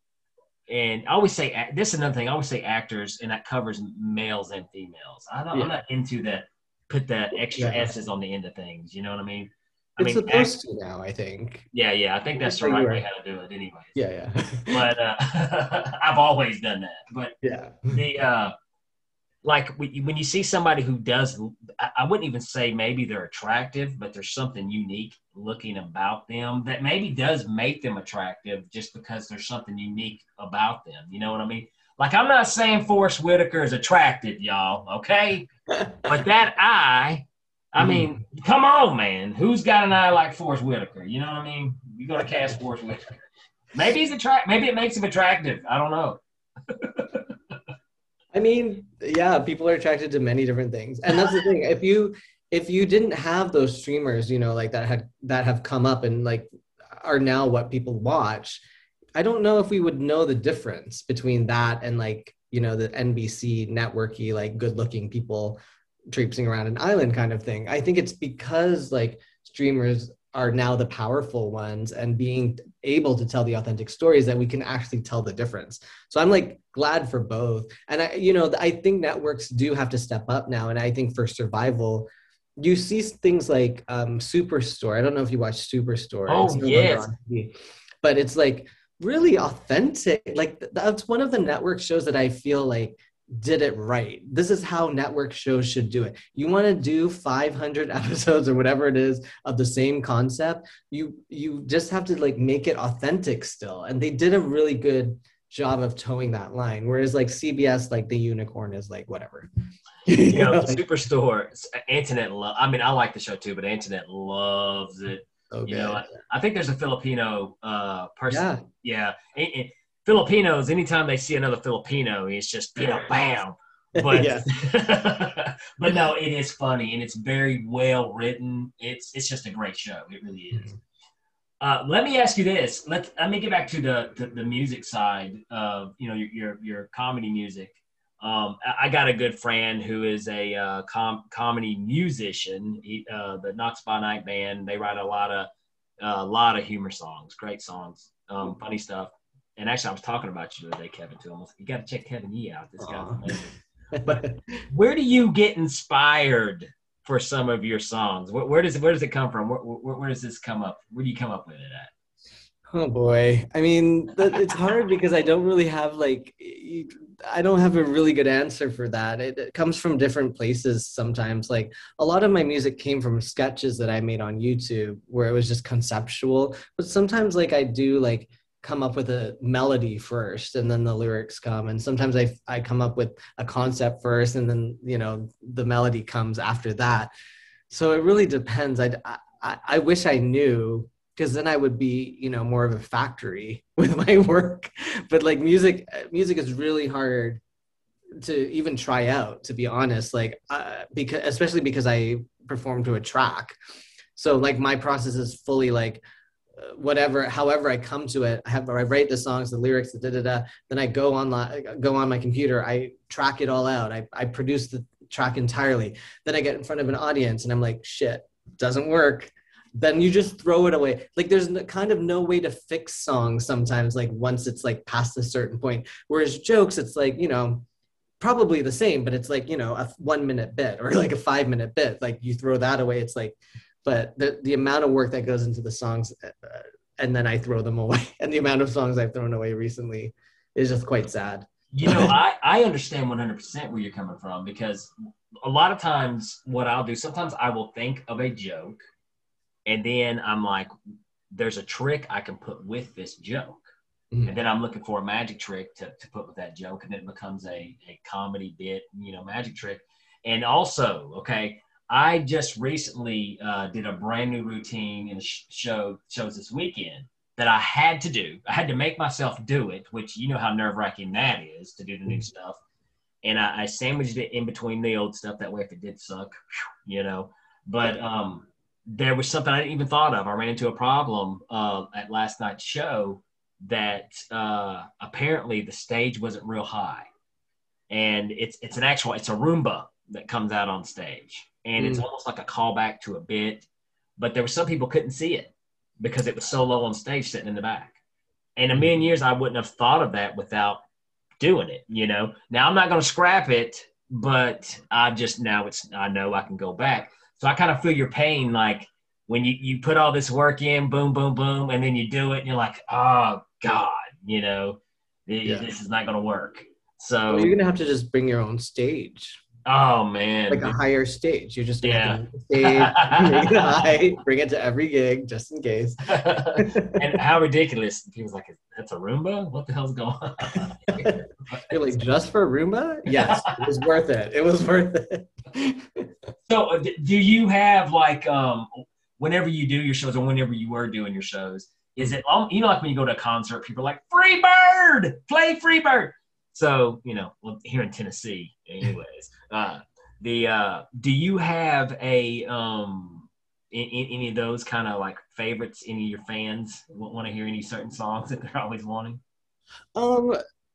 and I always say this is another thing. I always say actors, and that covers males and females. I don't. Yeah. I'm not into that. Put that extra Yeah. S's on the end of things. You know what I mean? I It's mean, supposed act- to now, I think. Yeah, yeah. I think that's the That's right right. way how to do it, anyways. Yeah, yeah. But uh, I've always done that. But yeah. the uh, like when you see somebody who does, I wouldn't even say maybe they're attractive, but there's something unique looking about them that maybe does make them attractive just because there's something unique about them. You know what I mean? Like, I'm not saying Forrest Whitaker is attractive, y'all, okay? But that eye, I mean, mm. come on, man. Who's got an eye like Forrest Whitaker? You know what I mean? You're going to cast Forrest Whitaker. Maybe he's attract. Maybe it makes him attractive. I don't know. I mean, yeah, people are attracted to many different things. And that's the thing. If you if you didn't have those streamers, you know, like that had that have come up and like are now what people watch, I don't know if we would know the difference between that and like, you know, the N B C networky, like good looking people traipsing around an island kind of thing. I think it's because like streamers are now the powerful ones and being able to tell the authentic stories that we can actually tell the difference. So I'm like glad for both. And I, you know, I think networks do have to step up now. And I think for survival, you see things like um, Superstore. I don't know if you watch Superstore. Oh, it's no yes. longer on T V, but it's like really authentic. Like that's one of the network shows that I feel like did it right. This is how network shows should do it. You want to do five hundred episodes or whatever it is of the same concept, you you just have to like make it authentic still. And they did a really good job of towing that line. Whereas like C B S, like the unicorn is like whatever. You know, Superstore, Antoinette, lo- I mean, I like the show too, but Antoinette loves it. Okay. You know, I, I think there's a Filipino uh, person. Yeah. Yeah. And, and Filipinos, anytime they see another Filipino, it's just, you know, bam. But but no, it is funny and it's very well written. It's it's just a great show. It really is. Uh, let me ask you this. Let let me get back to the the, the music side of, you know, your your, your comedy music. Um, I, I got a good friend who is a uh, com- comedy musician. He, uh, the Knox by Night band. They write a lot of a uh, lot of humor songs, great songs, um, funny stuff. And actually, I was talking about you the other day, Kevin, too. I'm like, you got to check Kevin Yee out. This guy's amazing. But where do you get inspired for some of your songs? Where, where does where does it come from? Where, where, where does this come up? Where do you come up with it at? Oh boy. I mean, it's hard because I don't really have like, I don't have a really good answer for that. It, it comes from different places sometimes. Like a lot of my music came from sketches that I made on YouTube where it was just conceptual. But sometimes like I do like come up with a melody first and then the lyrics come. And sometimes I, I come up with a concept first and then, you know, the melody comes after that. So it really depends. I, I, I wish I knew, because then I would be, you know, more of a factory with my work. But like music, music is really hard to even try out, to be honest. Like, uh, because especially because I perform to a track, so like my process is fully like uh, whatever, however I come to it. I have I write the songs, the lyrics, the da da da. Then I go online, go on my computer, I track it all out. I I produce the track entirely. Then I get in front of an audience, and I'm like, shit, doesn't work. Then you just throw it away. Like there's no, kind of no way to fix songs sometimes, like once it's like past a certain point. Whereas jokes, it's like, you know, probably the same, but it's like, you know, a one minute bit or like a five minute bit. Like you throw that away. It's like, but the, the amount of work that goes into the songs uh, and then I throw them away, and the amount of songs I've thrown away recently is just quite sad. You know, I, I understand one hundred percent where you're coming from, because a lot of times what I'll do, sometimes I will think of a joke, and then I'm like, there's a trick I can put with this joke. Mm-hmm. And then I'm looking for a magic trick to, to put with that joke. And then it becomes a, a comedy bit, you know, magic trick. And also, okay, I just recently uh, did a brand new routine in show shows this weekend that I had to do. I had to make myself do it, which you know how nerve-wracking that is, to do the new stuff. And I, I sandwiched it in between the old stuff. That way, if it did suck, you know. But um, there was something I didn't even thought of. I ran into a problem uh, at last night's show that uh, apparently the stage wasn't real high. And it's it's an actual, it's a Roomba that comes out on stage. And mm. it's almost like a callback to a bit. But there were some people couldn't see it because it was so low on stage sitting in the back. And a million years, I wouldn't have thought of that without doing it, you know. Now, I'm not going to scrap it, but I just, now it's, I know I can go back. So I kind of feel your pain, like when you, you put all this work in, boom, boom, boom, and then you do it, and you're like, oh, God, you know, yeah. this is not going to work. So well, you're going to have to just bring your own stage. Oh, man. Like a higher stage. You're just going to yeah. have to stage, make it high, bring it to every gig, just in case. And how ridiculous. People's like, that's a Roomba? What the hell's going on? You're like, just for Roomba? Yes, it was worth it. It was worth it. So uh, do you have, like, um, whenever you do your shows, or whenever you were doing your shows, is it, um, you know, like when you go to a concert, people are like, Free Bird! Play Free Bird! So, you know, well, here in Tennessee, anyways, uh, the uh, do you have a um, in, in, any of those kind of like favorites? Any of your fans want to hear any certain songs that they're always wanting? Um,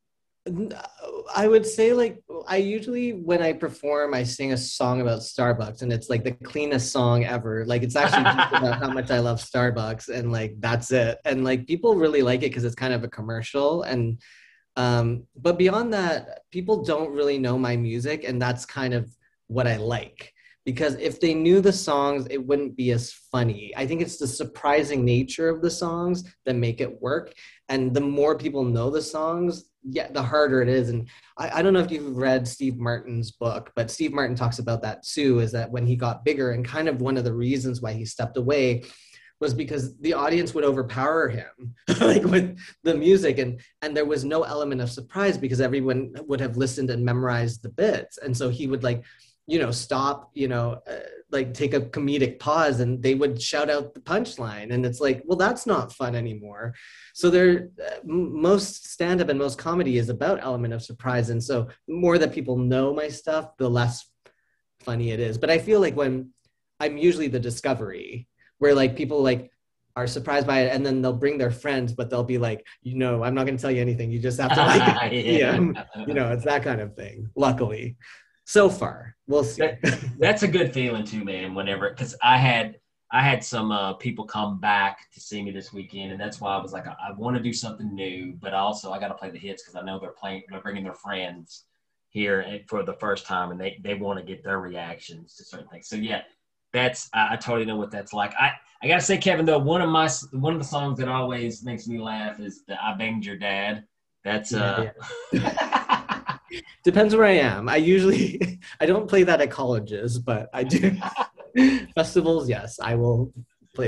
I would say like I usually when I perform, I sing a song about Starbucks, and it's like the cleanest song ever. Like it's actually just about how much I love Starbucks, and like that's it. And like people really like it because it's kind of a commercial and. Um, but beyond that, people don't really know my music, and that's kind of what I like. Because if they knew the songs, it wouldn't be as funny. I think it's the surprising nature of the songs that make it work. And the more people know the songs, yeah, the harder it is. And I, I don't know if you've read Steve Martin's book, but Steve Martin talks about that too, is that when he got bigger, and kind of one of the reasons why he stepped away was because the audience would overpower him like with the music, and and there was no element of surprise because everyone would have listened and memorized the bits. And so he would like, you know, stop, you know, uh, like take a comedic pause, and they would shout out the punchline. And it's like, well, that's not fun anymore. So there, uh, most stand-up and most comedy is about element of surprise. And so the more that people know my stuff, the less funny it is. But I feel like when I'm usually the discovery, where like people like are surprised by it, and then they'll bring their friends, but they'll be like, you know, I'm not going to tell you anything. You just have to like, yeah. you know, it's that kind of thing. Luckily, so far, we'll see. That, that's a good feeling too, man. Whenever, because I had I had some uh, people come back to see me this weekend, and that's why I was like, I, I want to do something new, but also I got to play the hits because I know they're playing, they're bringing their friends here for the first time, and they they want to get their reactions to certain things. So yeah. That's I, I totally know what that's like. I, I gotta say, Kevin, though, one of my one of the songs that always makes me laugh is the "I Banged Your Dad." That's uh. Yeah, yeah. Depends where I am. I usually I don't play that at colleges, but I do festivals. Yes, I will play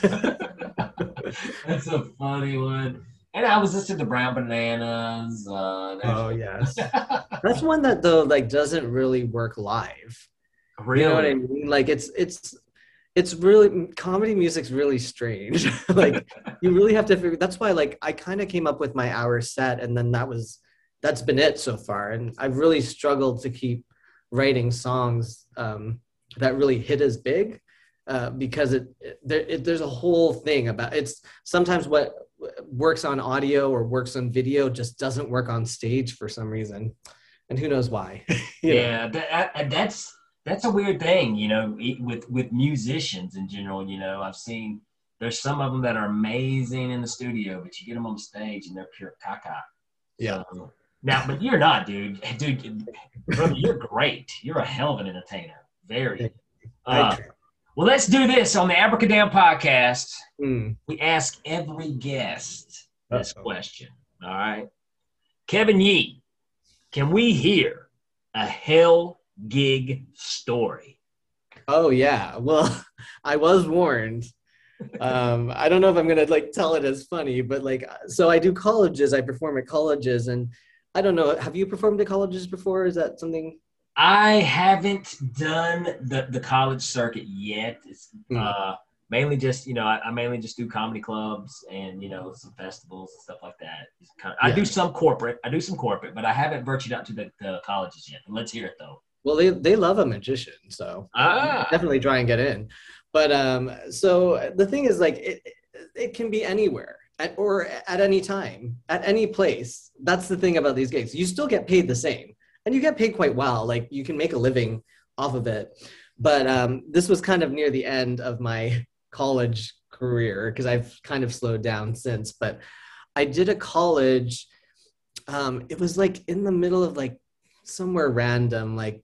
that. That's a funny one. And I was listening to Brown Bananas. Uh, oh yes, that's one that though like doesn't really work live. Really? You know what I mean? Like it's it's it's really, comedy music's really strange. Like you really have to figure, that's why like I kind of came up with my hour set, and then that was that's been it so far. And I've really struggled to keep writing songs um, that really hit as big uh, because it, it, there, it there's a whole thing about it's sometimes what works on audio or works on video just doesn't work on stage for some reason, and who knows why. Yeah, that, that's that's a weird thing, you know, with with musicians in general. You know, I've seen there's some of them that are amazing in the studio, but you get them on stage and they're pure caca. Yeah. So, now, but you're not, dude. Dude, brother, you're great. You're a hell of an entertainer. Very. Uh, well, let's do this on the Abracadam podcast. Mm. We ask every guest this Uh-oh. question. All right. Kevin Yee, can we hear a hell gig story? Oh yeah. Well, I was warned. Um, I don't know if I'm gonna like tell it as funny, but like, so I do colleges. I perform at colleges, and I don't know. Have you performed at colleges before? Is that something? I haven't done the, the college circuit yet. It's Mm. uh, mainly just, you know, I, I mainly just do comedy clubs and, you know, some festivals and stuff like that. It's kind of, I Yeah. do some corporate. I do some corporate, but I haven't ventured out to the, the colleges yet. Let's hear it, though. Well, they they love a magician, so Ah. definitely try and get in. But um, so the thing is, like, it it can be anywhere at, or at any time, at any place. That's the thing about these gigs. You still get paid the same, and you get paid quite well. Like you can make a living off of it. But um, this was kind of near the end of my college career because I've kind of slowed down since. But I did a college. Um, it was like in the middle of like somewhere random, like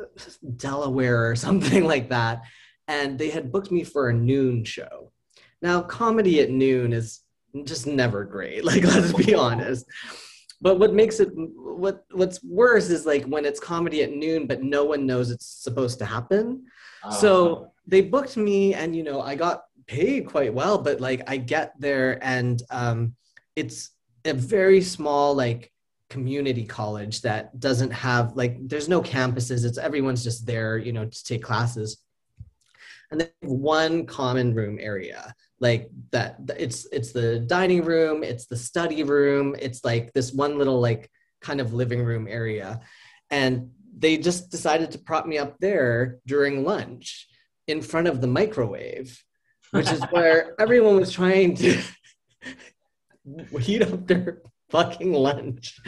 Delaware or something like that. And they had booked me for a noon show. Now, comedy at noon is just never great. Like, let's be honest. But what makes it, what what's worse is like when it's comedy at noon, but no one knows it's supposed to happen. Uh, so they booked me and, you know, I got paid quite well, but like I get there and um, it's a very small, like, community college that doesn't have like there's no campuses. It's everyone's just there, you know, to take classes, and they have one common room area like that. It's it's the dining room, it's the study room, it's like this one little like kind of living room area, and they just decided to prop me up there during lunch in front of the microwave, which is where everyone was trying to heat up their fucking lunch.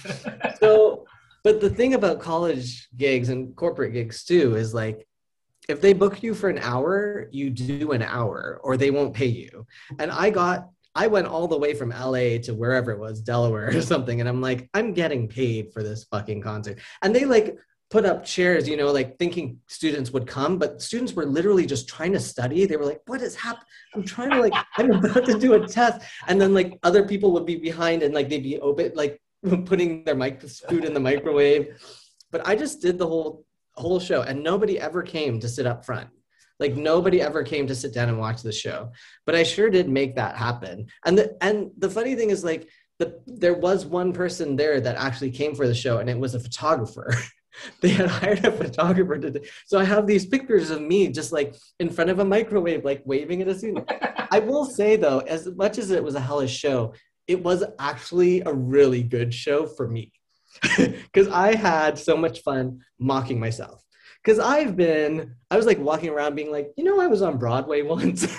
So, but the thing about college gigs and corporate gigs too is like, if they book you for an hour, you do an hour or they won't pay you. And I got, I went all the way from L A to wherever it was, Delaware or something. And I'm like, I'm getting paid for this fucking concert. And they like put up chairs, you know, like thinking students would come, but students were literally just trying to study. They were like, what is happening? I'm trying to like, I'm about to do a test. And then like other people would be behind and like, they'd be open, like putting their mic food in the microwave. But I just did the whole, whole show and nobody ever came to sit up front. Like nobody ever came to sit down and watch the show, but I sure did make that happen. And the, and the funny thing is like, the, there was one person there that actually came for the show and it was a photographer. They had hired a photographer to do. So I have these pictures of me just like in front of a microwave, like waving at a student. I will say though, as much as it was a hellish show, it was actually a really good show for me because I had so much fun mocking myself. Because I've been, I was like walking around being like, you know, I was on Broadway once.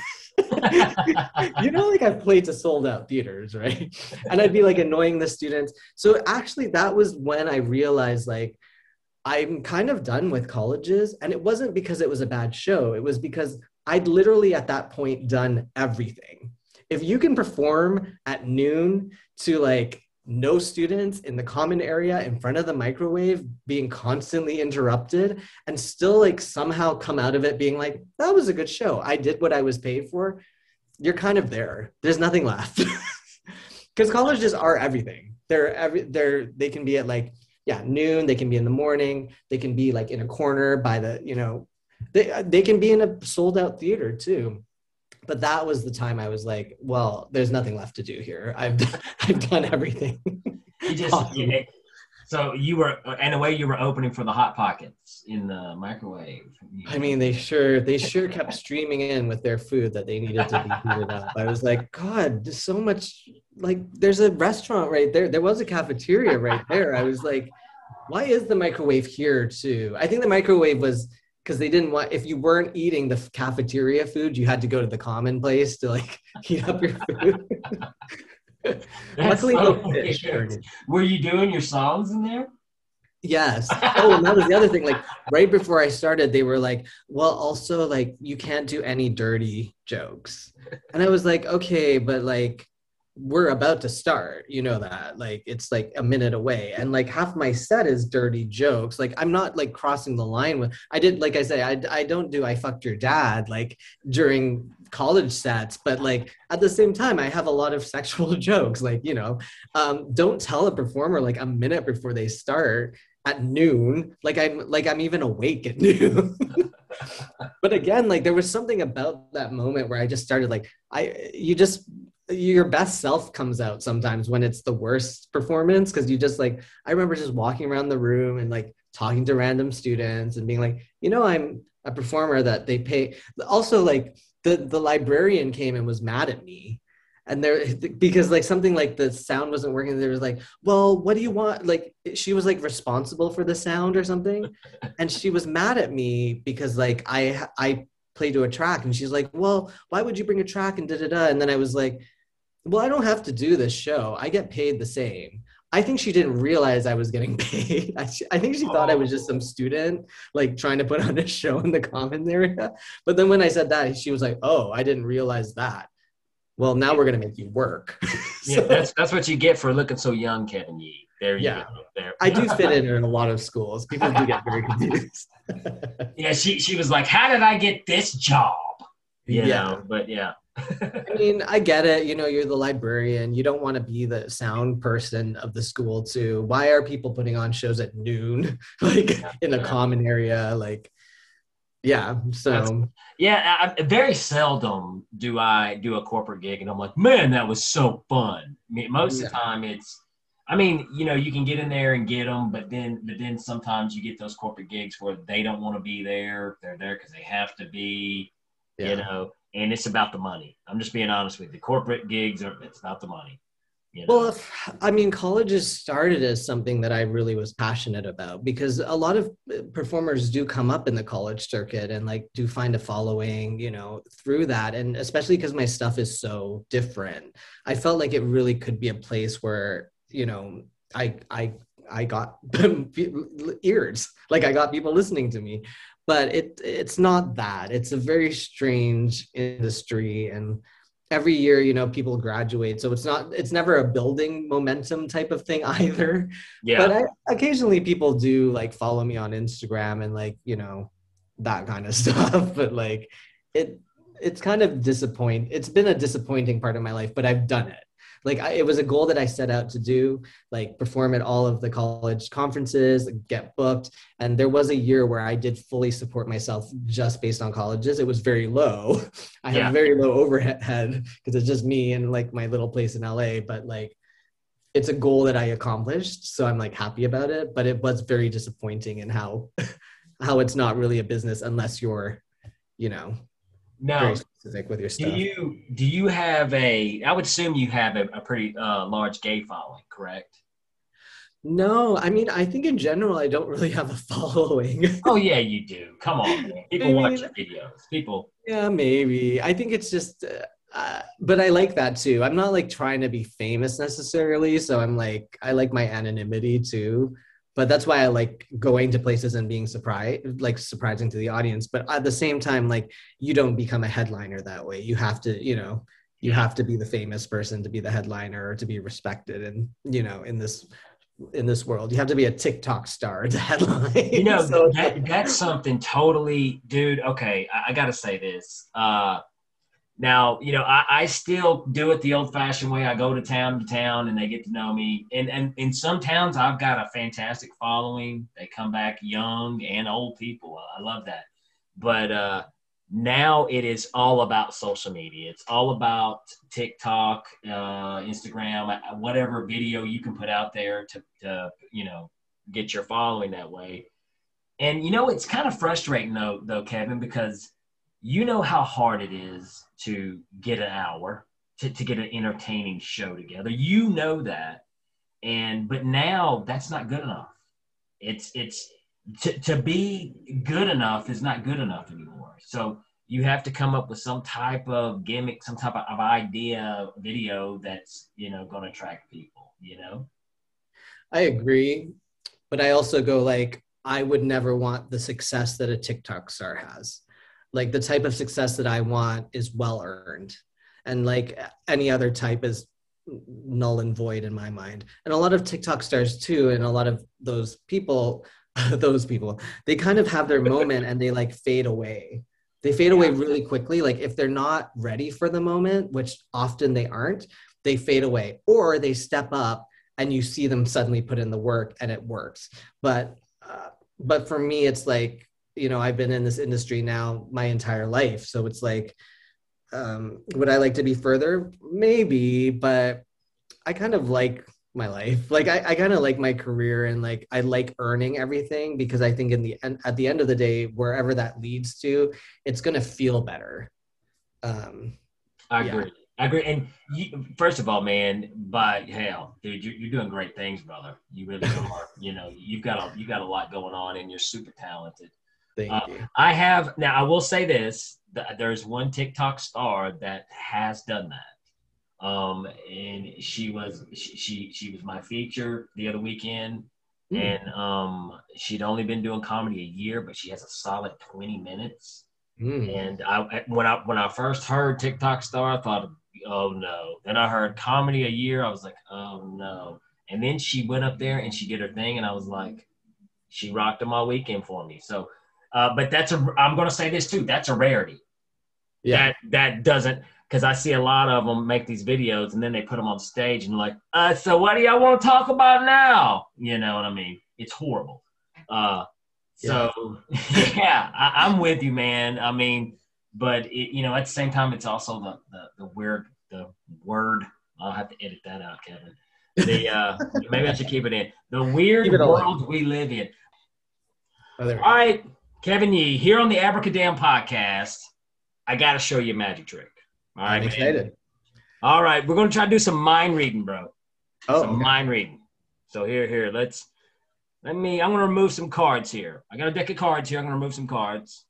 You know, like I've played to sold out theaters, right? And I'd be like annoying the students. So actually that was when I realized like, I'm kind of done with colleges. And it wasn't because it was a bad show. It was because I'd literally at that point done everything. If you can perform at noon to like no students in the common area in front of the microwave being constantly interrupted and still like somehow come out of it being like, that was a good show. I did what I was paid for. You're kind of there. There's nothing left. Because colleges are everything. They're every, they're, they can be at like, yeah, noon, they can be in the morning, they can be like in a corner by the, you know, they they can be in a sold out theater too. But that was the time I was like, well, there's nothing left to do here. I've I've done everything. You just, you, So you were, in a way, you were opening for the Hot Pockets in the microwave. I mean, they sure they sure kept streaming in with their food that they needed to be heated up. I was like, God, there's so much. Like, there's a restaurant right there. There was a cafeteria right there. I was like, why is the microwave here too? I think the microwave was because they didn't want, if you weren't eating the cafeteria food, you had to go to the common place to like heat up your food. Luckily, so no fish. Were you doing your songs in there? Yes. Oh, and that was the other thing. Like right before I started, they were like, well, also like you can't do any dirty jokes. And I was like, okay, but like we're about to start, you know that. Like it's like a minute away. And like half my set is dirty jokes. Like I'm not like crossing the line with I did like I say, I I don't do I fucked your dad like during college sets, but like at the same time I have a lot of sexual jokes. Like, you know, um, don't tell a performer like a minute before they start at noon, like I'm like I'm even awake at noon. But again, like there was something about that moment where I just started like I you just your best self comes out sometimes when it's the worst performance, because you just like I remember just walking around the room and like talking to random students and being like, you know, I'm a performer that they pay. Also, like the the librarian came and was mad at me. And there, because like something like the sound wasn't working, there was like, well, what do you want? Like she was like responsible for the sound or something. And she was mad at me because like I, I played to a track and she's like, well, why would you bring a track and da da da? And then I was like, well, I don't have to do this show. I get paid the same. I think she didn't realize I was getting paid. I, I think she thought I was just some student like trying to put on a show in the commons area. But then when I said that, she was like, oh, I didn't realize that. Well, now we're going to make you work. So, yeah, that's that's what you get for looking so young, Kevin Yee. There you yeah. go. There. I do fit in in a lot of schools. People do get very confused. Yeah, she she was like, how did I get this job? You yeah. know, but yeah. I mean, I get it. You know, you're the librarian. You don't want to be the sound person of the school too. Why are people putting on shows at noon, like yeah, in a yeah. common area? Like, yeah. So, That's, yeah, I, very seldom do I do a corporate gig and I'm like, man, that was so fun. I mean, most yeah. of the time it's, I mean, you know, you can get in there and get them, but then, but then sometimes you get those corporate gigs where they don't want to be there. They're there because they have to be, yeah. you know. And it's about the money. I'm just being honest with you. Corporate gigs are, it's about the money. You know? Well, if, I mean, colleges started as something that I really was passionate about because a lot of performers do come up in the college circuit and like do find a following, you know, through that. And especially because my stuff is so different, I felt like it really could be a place where, you know, I, I, I got ears, like I got people listening to me. But it it's not that. It's a very strange industry. And every year, you know, people graduate. So it's not, it's never a building momentum type of thing either. Yeah. But I, occasionally people do like follow me on Instagram and like, you know, that kind of stuff. But like it, it's kind of disappointing. It's been a disappointing part of my life, but I've done it. Like I, it was a goal that I set out to do, like perform at all of the college conferences, get booked. And there was a year where I did fully support myself just based on colleges. It was very low. I yeah. have very low overhead because it's just me and like my little place in L A, but like it's a goal that I accomplished. So I'm like happy about it, but it was very disappointing in how, how it's not really a business unless you're, you know, no. very specific with your stuff. Do you do you have a? I would assume you have a, a pretty uh, large gay following, correct? No, I mean, I think in general, I don't really have a following. Oh yeah, you do. Come on, man. People I mean, watch your videos. People. Yeah, maybe. I think it's just, uh, uh, but I like that too. I'm not like trying to be famous necessarily, so I'm like, I like my anonymity too. But that's why I like going to places and being surprised, like surprising to the audience. But at the same time, like you don't become a headliner that way. You have to, you know, you have to be the famous person to be the headliner or to be respected. And, you know, in this, in this world, you have to be a TikTok star to headline. You know, so, that, that's something totally, dude. Okay. I, I got to say this. Uh, Now, you know, I, I still do it the old-fashioned way. I go to town to town, and they get to know me. And, and in some towns, I've got a fantastic following. They come back young and old people. I love that. But uh, now it is all about social media. It's all about TikTok, uh, Instagram, whatever video you can put out there to, to, you know, get your following that way. And you know, it's kind of frustrating though, though, Kevin, because you know how hard it is to get an hour, to, to get an entertaining show together. You know that. And but now that's not good enough. It's it's to, to be good enough is not good enough anymore. So you have to come up with some type of gimmick, some type of idea, video that's, you know, going to attract people, you know? I agree. But I also go like, I would never want the success that a TikTok star has. Like the type of success that I want is well-earned. And like any other type is null and void in my mind. And a lot of TikTok stars too, and a lot of those people, those people, they kind of have their moment and they like fade away. They fade away really quickly. Like if they're not ready for the moment, which often they aren't, they fade away, or they step up and you see them suddenly put in the work and it works. But, uh, but for me, it's like, you know, I've been in this industry now my entire life. So it's like, um, would I like to be further? Maybe, but I kind of like my life. Like I, I kind of like my career, and like I like earning everything, because I think in the end, at the end of the day, wherever that leads to, it's going to feel better. Um, I yeah. agree. I agree. And you, first of all, man, by hell, dude, you're, you're doing great things, brother. You really are. You know, you've got a, you got a lot going on, and you're super talented. Thank uh, you. I have, now I will say this, th- there's one TikTok star that has done that. Um, and she was, she, she, she was my feature the other weekend. Mm. And, um, she'd only been doing comedy a year, but she has a solid twenty minutes. Mm. And I, when I, when I first heard TikTok star, I thought, oh no. Then I heard comedy a year. I was like, oh no. And then she went up there and she did her thing. And I was like, she rocked them all weekend for me. So, uh, but that's a, I'm going to say this too. That's a rarity. Yeah. That, that doesn't, because I see a lot of them make these videos and then they put them on stage and like, uh, so what do y'all want to talk about now? You know what I mean? It's horrible. Uh, so, yeah, yeah I, I'm with you, man. I mean, but, it, you know, at the same time, it's also the, the, the weird, the word. I'll have to edit that out, Kevin. The uh, maybe I should keep it in. The weird world we live in. Oh, all right, Kevin Yee, here on the Abracadam podcast, I got to show you a magic trick. All right, I'm excited. Man. All right, we're going to try to do some mind reading, bro. Oh, some okay. mind reading. So here, here, let's, let me, I'm going to remove some cards here. I got a deck of cards here. I'm going to remove some cards.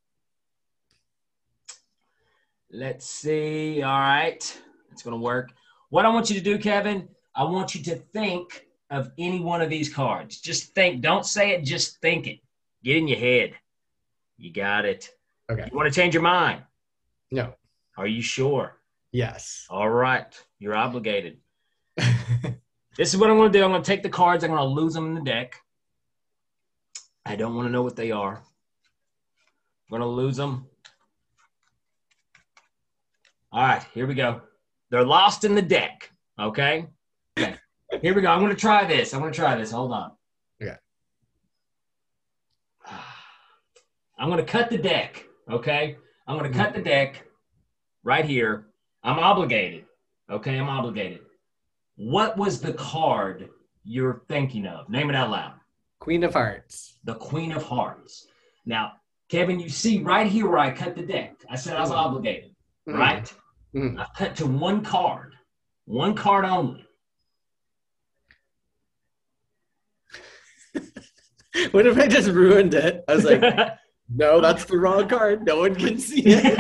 Let's see. All right, it's going to work. What I want you to do, Kevin, I want you to think of any one of these cards. Just think. Don't say it. Just think it. Get in your head. You got it. Okay. You want to change your mind? No. Are you sure? Yes. All right. You're obligated. This is what I'm going to do. I'm going to take the cards. I'm going to lose them in the deck. I don't want to know what they are. I'm going to lose them. All right. Here we go. They're lost in the deck. Okay? Okay. Here we go. I'm going to try this. I'm going to try this. Hold on. Okay. I'm going to cut the deck. Okay? I'm going to cut the deck right here. I'm obligated. Okay? I'm obligated. What was the card you're thinking of? Name it out loud. Queen of Hearts. The Queen of Hearts. Now, Kevin, you see right here where I cut the deck. I said I was obligated. Mm-hmm. Right? Mm-hmm. I cut to one card. One card only. What if I just ruined it? I was like, no, that's the wrong card. No one can see it.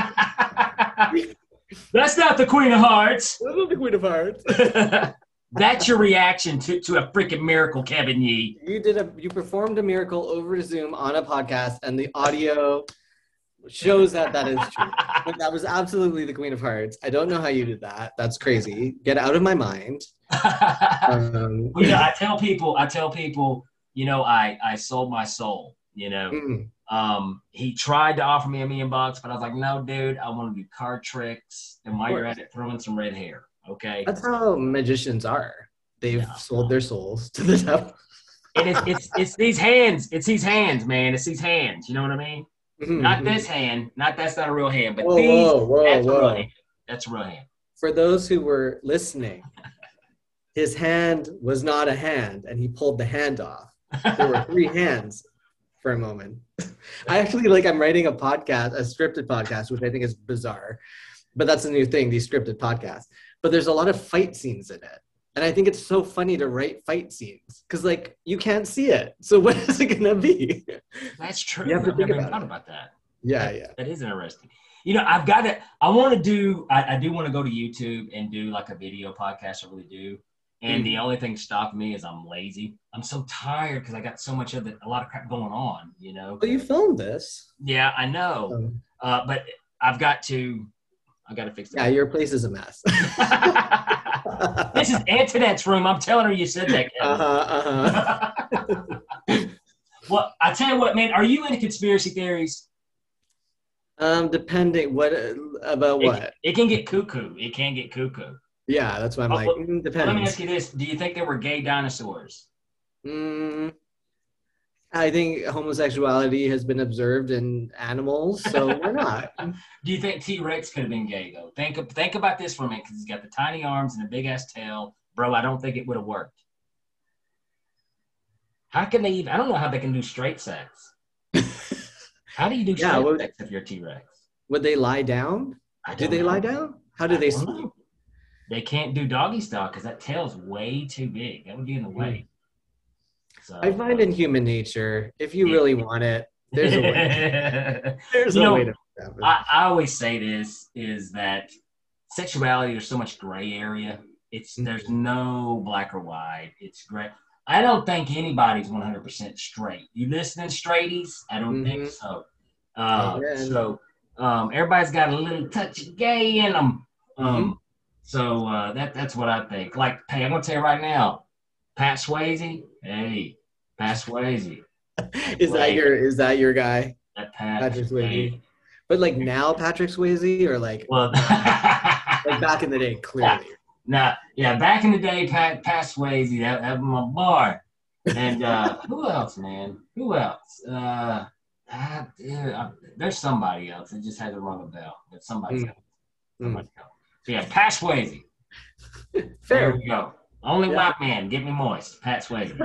That's not the Queen of Hearts. That's not the Queen of Hearts. That's your reaction to, to a freaking miracle, Kevin Yee. You did a you performed a miracle over Zoom on a podcast, and the audio shows that that is true. But that was absolutely the Queen of Hearts. I don't know how you did that. That's crazy. Get out of my mind. um, you know, I tell people, I tell people, you know, I, I sold my soul, you know. Mm. Um, he tried to offer me a million bucks, but I was like, no, dude, I want to do card tricks. And while you're at it, throw in some red hair. Okay. That's how magicians are. They've yeah. sold their souls to the devil. And it's, it's, it's these hands. It's these hands, man. It's these hands. You know what I mean? Mm-hmm. Not this hand. Not that's not a real hand, but whoa, these. Whoa, whoa, that's whoa. a real hand. That's a real hand. For those who were listening, his hand was not a hand, and he pulled the hand off. There were three hands for a moment. I actually like I'm writing a podcast, a scripted podcast, which I think is bizarre, but that's a new thing, these scripted podcasts. But there's a lot of fight scenes in it. And I think it's so funny to write fight scenes because like you can't see it. So what is it gonna be? That's true. You have to I've think never about thought it. about that. Yeah, that, yeah. That is interesting. You know, I've got to, I want to do, I, I do want to go to YouTube and do like a video podcast. I really do. And mm. the only thing stopping me is I'm lazy. I'm so tired because I got so much of it, a lot of crap going on, you know. Well, you filmed this. Yeah, I know. Um, uh, but I've got to, I got to fix it. Yeah, your place is a mess. This is Antoinette's room. I'm telling her you said that. Uh-huh, uh-huh. Well, I tell you what, man, are you into conspiracy theories? Um, depending what about what? It, it can get cuckoo. It can get cuckoo. Yeah, that's why I'm oh, like, mm, depends. Let me ask you this: do you think there were gay dinosaurs? Mm, I think homosexuality has been observed in animals, so why not? Do you think T-Rex could have been gay though? Think think about this for a minute, because he's got the tiny arms and a big ass tail, bro. I don't think it would have worked. How can they even? I don't know how they can do straight sex. How do you do straight yeah, well, sex if you're T-Rex? Would they lie down? Do they know. lie down? How do I they sleep? Know. They can't do doggy style because that tail's way too big. That would be in the way. So, I find in human nature, if you really want it, there's a way. There's you a know, way to I, I always say this is that sexuality, there's so much gray area. It's mm-hmm. There's no black or white. It's gray. I don't think anybody's one hundred percent straight. You listening, straighties? I don't mm-hmm. think so. Uh, oh, so um, everybody's got a little touch of gay in them. Um, mm-hmm. So uh, that that's what I think. Like, hey, I'm gonna tell you right now, Pat Swayze. Hey, Pat Swayze. is that your is that your guy? That Pat Patrick Swayze. Hey. But like now, Patrick Swayze, or like well, like back in the day, clearly. Nah, yeah, back in the day, Pat Pat Swayze, that, that was my boy. And uh, who else, man? Who else? Uh, I, yeah, I, there's somebody else. It just had to ring a bell. But somebody mm. else. Somebody mm. else. So yeah, Pat Swayze. Fair. There we go. Only yeah. white man, get me moist. Pat Swayze.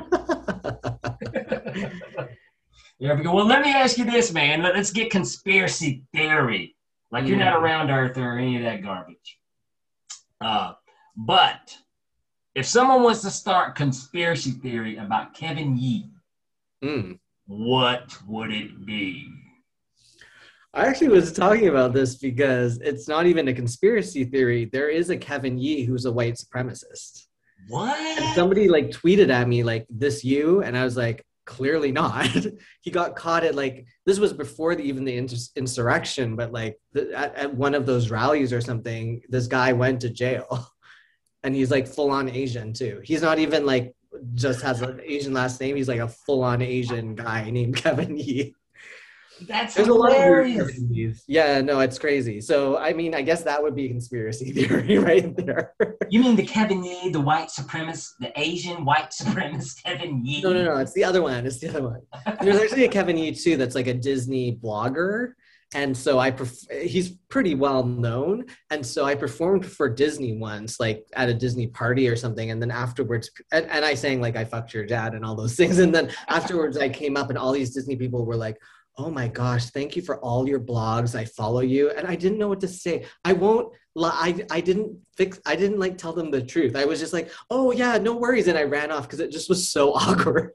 There we go. Well, let me ask you this, man. Let's get conspiracy theory. Like mm. you're not around Earth or any of that garbage. Uh, but if someone wants to start conspiracy theory about Kevin Yee, mm. what would it be? I actually was talking about this because it's not even a conspiracy theory. There is a Kevin Yee who's a white supremacist. What? And somebody like tweeted at me like, this you? And I was like, clearly not. He got caught at like, this was before the, even the ins- insurrection, but like the, at, at one of those rallies or something, this guy went to jail. And he's like full on Asian too. He's not even like just has an Asian last name. He's like a full on Asian guy named Kevin Yee. That's There's hilarious. A lot of Kevin Yees. Yeah, no, it's crazy. So I mean, I guess that would be conspiracy theory right there. You mean the Kevin Yee, the white supremacist, the Asian white supremacist Kevin Yee? No, no, no. It's the other one. It's the other one. There's actually a Kevin Yee too. That's like a Disney blogger. And so I, perf- he's pretty well known. And so I performed for Disney once, like at a Disney party or something. And then afterwards, and, and I sang like, I fucked your dad and all those things. And then afterwards I came up and all these Disney people were like, oh my gosh, thank you for all your blogs. I follow you. And I didn't know what to say. I won't lie. I, I didn't fix, I didn't like tell them the truth. I was just like, oh yeah, no worries. And I ran off because it just was so awkward.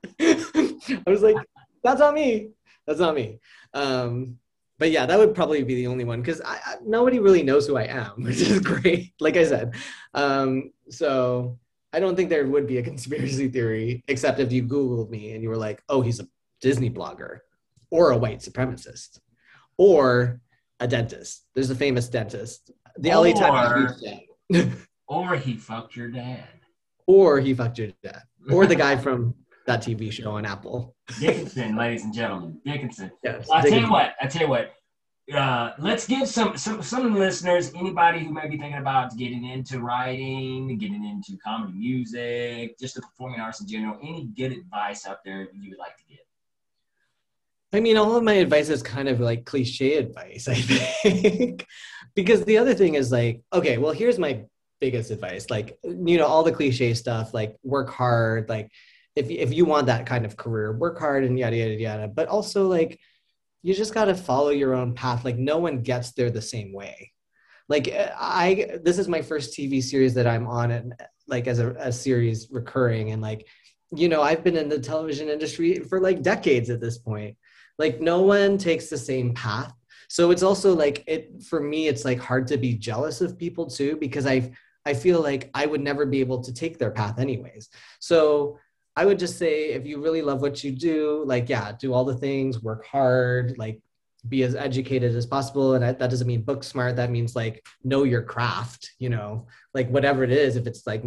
I was like, that's on me. That's on me. Um, But yeah, that would probably be the only one because I, I, nobody really knows who I am, which is great. Like I said, um, so I don't think there would be a conspiracy theory except if you Googled me and you were like, "Oh, he's a Disney blogger, or a white supremacist, or a dentist." There's a famous dentist. The L A Times. Or he fucked your dad. Or he fucked your dad. Or the guy from that T V show on Apple. Dickinson, ladies and gentlemen, Dickinson. Yes, well, I Dickinson. tell you what. I tell you what. Uh, let's give some, some some of the listeners, anybody who may be thinking about getting into writing, getting into comedy, music, just the performing arts in general, any good advice out there you would like to give? I mean, all of my advice is kind of like cliche advice, I think, because the other thing is like, okay, well, here's my biggest advice. Like, you know, all the cliche stuff, like work hard, like if, if you want that kind of career, work hard and yada, yada, yada. But also like, you just got to follow your own path. Like no one gets there the same way. Like I, this is my first T V series that I'm on, and like as a, a series recurring. And like, you know, I've been in the television industry for like decades at this point. Like no one takes the same path. So it's also like it, for me, it's like hard to be jealous of people too, because I, I feel like I would never be able to take their path anyways. So I would just say, if you really love what you do, like, yeah, do all the things, work hard, like be as educated as possible. And that, that doesn't mean book smart. That means like know your craft, you know, like whatever it is, if it's like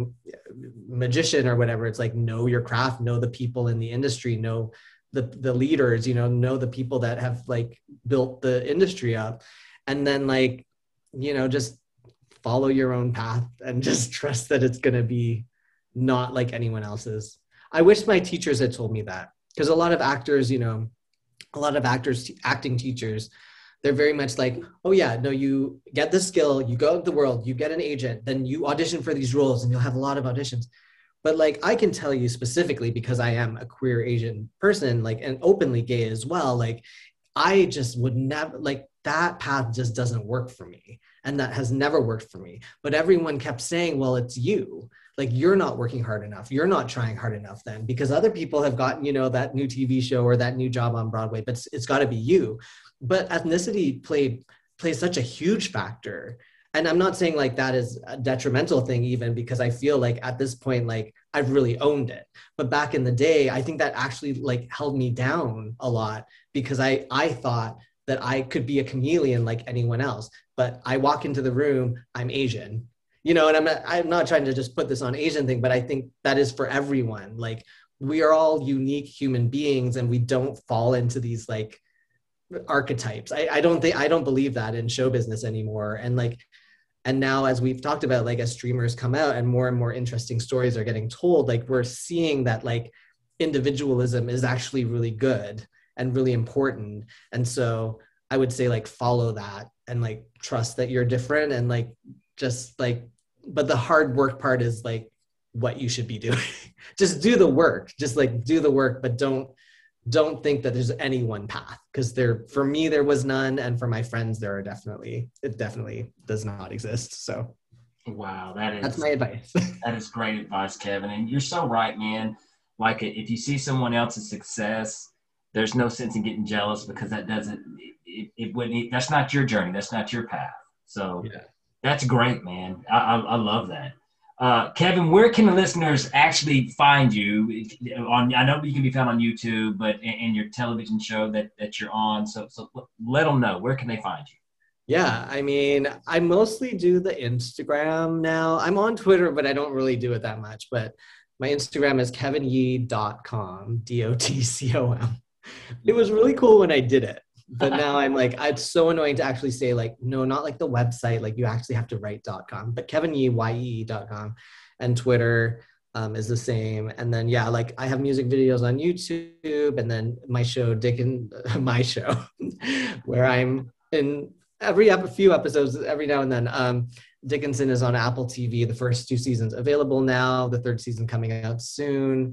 magician or whatever, it's like know your craft, know the people in the industry, know the, the leaders, you know, know the people that have like built the industry up. And then like, you know, just follow your own path and just trust that it's going to be not like anyone else's. I wish my teachers had told me that, because a lot of actors, you know, a lot of actors, acting teachers, they're very much like, oh yeah, no, you get the skill, you go out the world, you get an agent, then you audition for these roles and you'll have a lot of auditions. But like, I can tell you specifically, because I am a queer Asian person, like, and openly gay as well, like, I just would never, like, that path just doesn't work for me. And that has never worked for me. But everyone kept saying, well, it's you. Like, you're not working hard enough. You're not trying hard enough then, because other people have gotten, you know, that new T V show or that new job on Broadway, but it's, it's got to be you. But ethnicity played plays such a huge factor. And I'm not saying like that is a detrimental thing even, because I feel like at this point, like I've really owned it. But back in the day, I think that actually like held me down a lot, because I, I thought that I could be a chameleon like anyone else. But I walk into the room, I'm Asian. You know, and I'm not, I'm not trying to just put this on Asian thing, but I think that is for everyone. Like, we are all unique human beings, and we don't fall into these like archetypes. I, I don't think, I don't believe that in show business anymore. And like, and now as we've talked about, like as streamers come out and more and more interesting stories are getting told, like we're seeing that like individualism is actually really good and really important. And so I would say like follow that and like trust that you're different, and like just like, but the hard work part is like what you should be doing. Just do the work, just like do the work, but don't, don't think that there's any one path, because there, for me, there was none. And for my friends, there are definitely, it definitely does not exist. So. Wow. That is, that's my advice. That is great advice, Kevin. And you're so right, man. Like if you see someone else's success, there's no sense in getting jealous, because that doesn't, it, it wouldn't, that's not your journey. That's not your path. So yeah. That's great, man. I, I, I love that. Uh, Kevin, where can the listeners actually find you? On, I know you can be found on YouTube, but in, in your television show that, that you're on. So, so let them know, where can they find you? Yeah, I mean, I mostly do the Instagram now. I'm on Twitter, but I don't really do it that much. But my Instagram is kevin yee dot com, D O T C O M. It was really cool when I did it. But now I'm like, it's so annoying to actually say like, no, not like the website. Like you actually have to write .com, but Kevin Yee, Y E E dot com, and Twitter um, is the same. And then, yeah, like I have music videos on YouTube, and then my show, Dick and my show, where I'm in every ep- few episodes every now and then. Um, Dickinson is on Apple T V. The first two seasons available now. The third season coming out soon.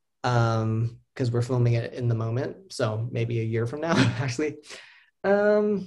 Um, because we're filming it in the moment, so maybe a year from now, actually. Um,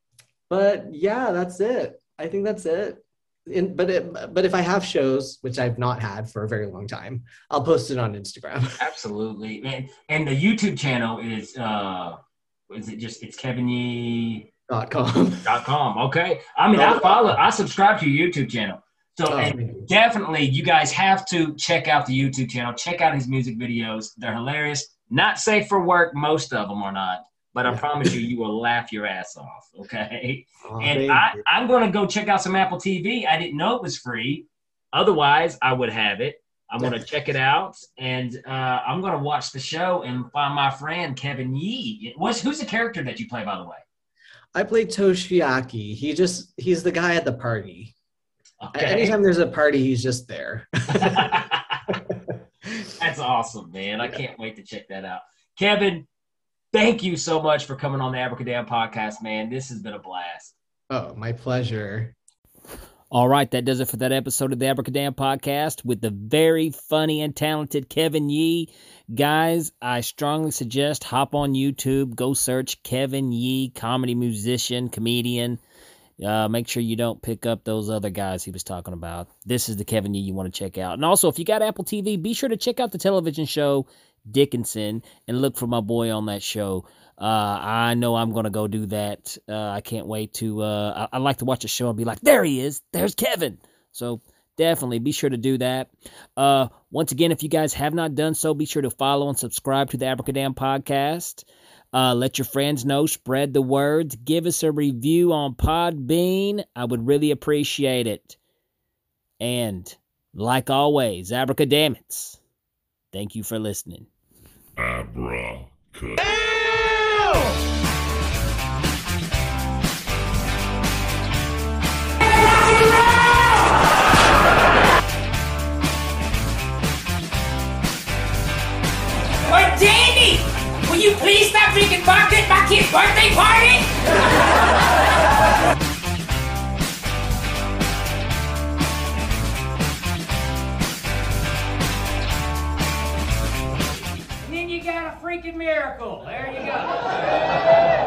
but yeah, that's it. I think that's it. In, but it, but if I have shows, which I've not had for a very long time, I'll post it on Instagram. Absolutely, and and the YouTube channel is uh, is it just it's Kevin Yee dot com. Dot com. Okay, I mean I follow, I subscribe to your YouTube channel. So oh, and definitely you guys have to check out the YouTube channel. Check out his music videos. They're hilarious. Not safe for work. Most of them are not. But I yeah. promise you, you will laugh your ass off. Okay. Oh, and I, I'm going to go check out some Apple T V. I didn't know it was free. Otherwise, I would have it. I'm going to check it out. And uh, I'm going to watch the show and find my friend Kevin Yee. What's, who's the character that you play, by the way? I play Toshiaki. He just, he's the guy at the party. Okay. Anytime there's a party, he's just there. That's awesome, man. I can't wait to check that out. Kevin, thank you so much for coming on the Abracadam podcast, man. This has been a blast. Oh, my pleasure. All right, that does it for that episode of the Abracadam Podcast with the very funny and talented Kevin Yee. Guys, I strongly suggest hop on YouTube, go search Kevin Yee, comedy musician, comedian. Uh, make sure you don't pick up those other guys he was talking about. This is the Kevin Yee you want to check out. And also, if you got Apple T V, be sure to check out the television show Dickinson and look for my boy on that show. Uh, I know I'm going to go do that. Uh, I can't wait to, uh, I, I like to watch a show and be like, there he is. There's Kevin. So definitely be sure to do that. Uh, once again, if you guys have not done so, be sure to follow and subscribe to the Abracadam Podcast. Uh, let your friends know, spread the words, give us a review on Podbean. I would really appreciate it. And like always, Abracadamits, thank you for listening. Abracadabra. But Danny, will you please stop drinking vodka at my kid's birthday party? And then you got a freaking miracle. There you go.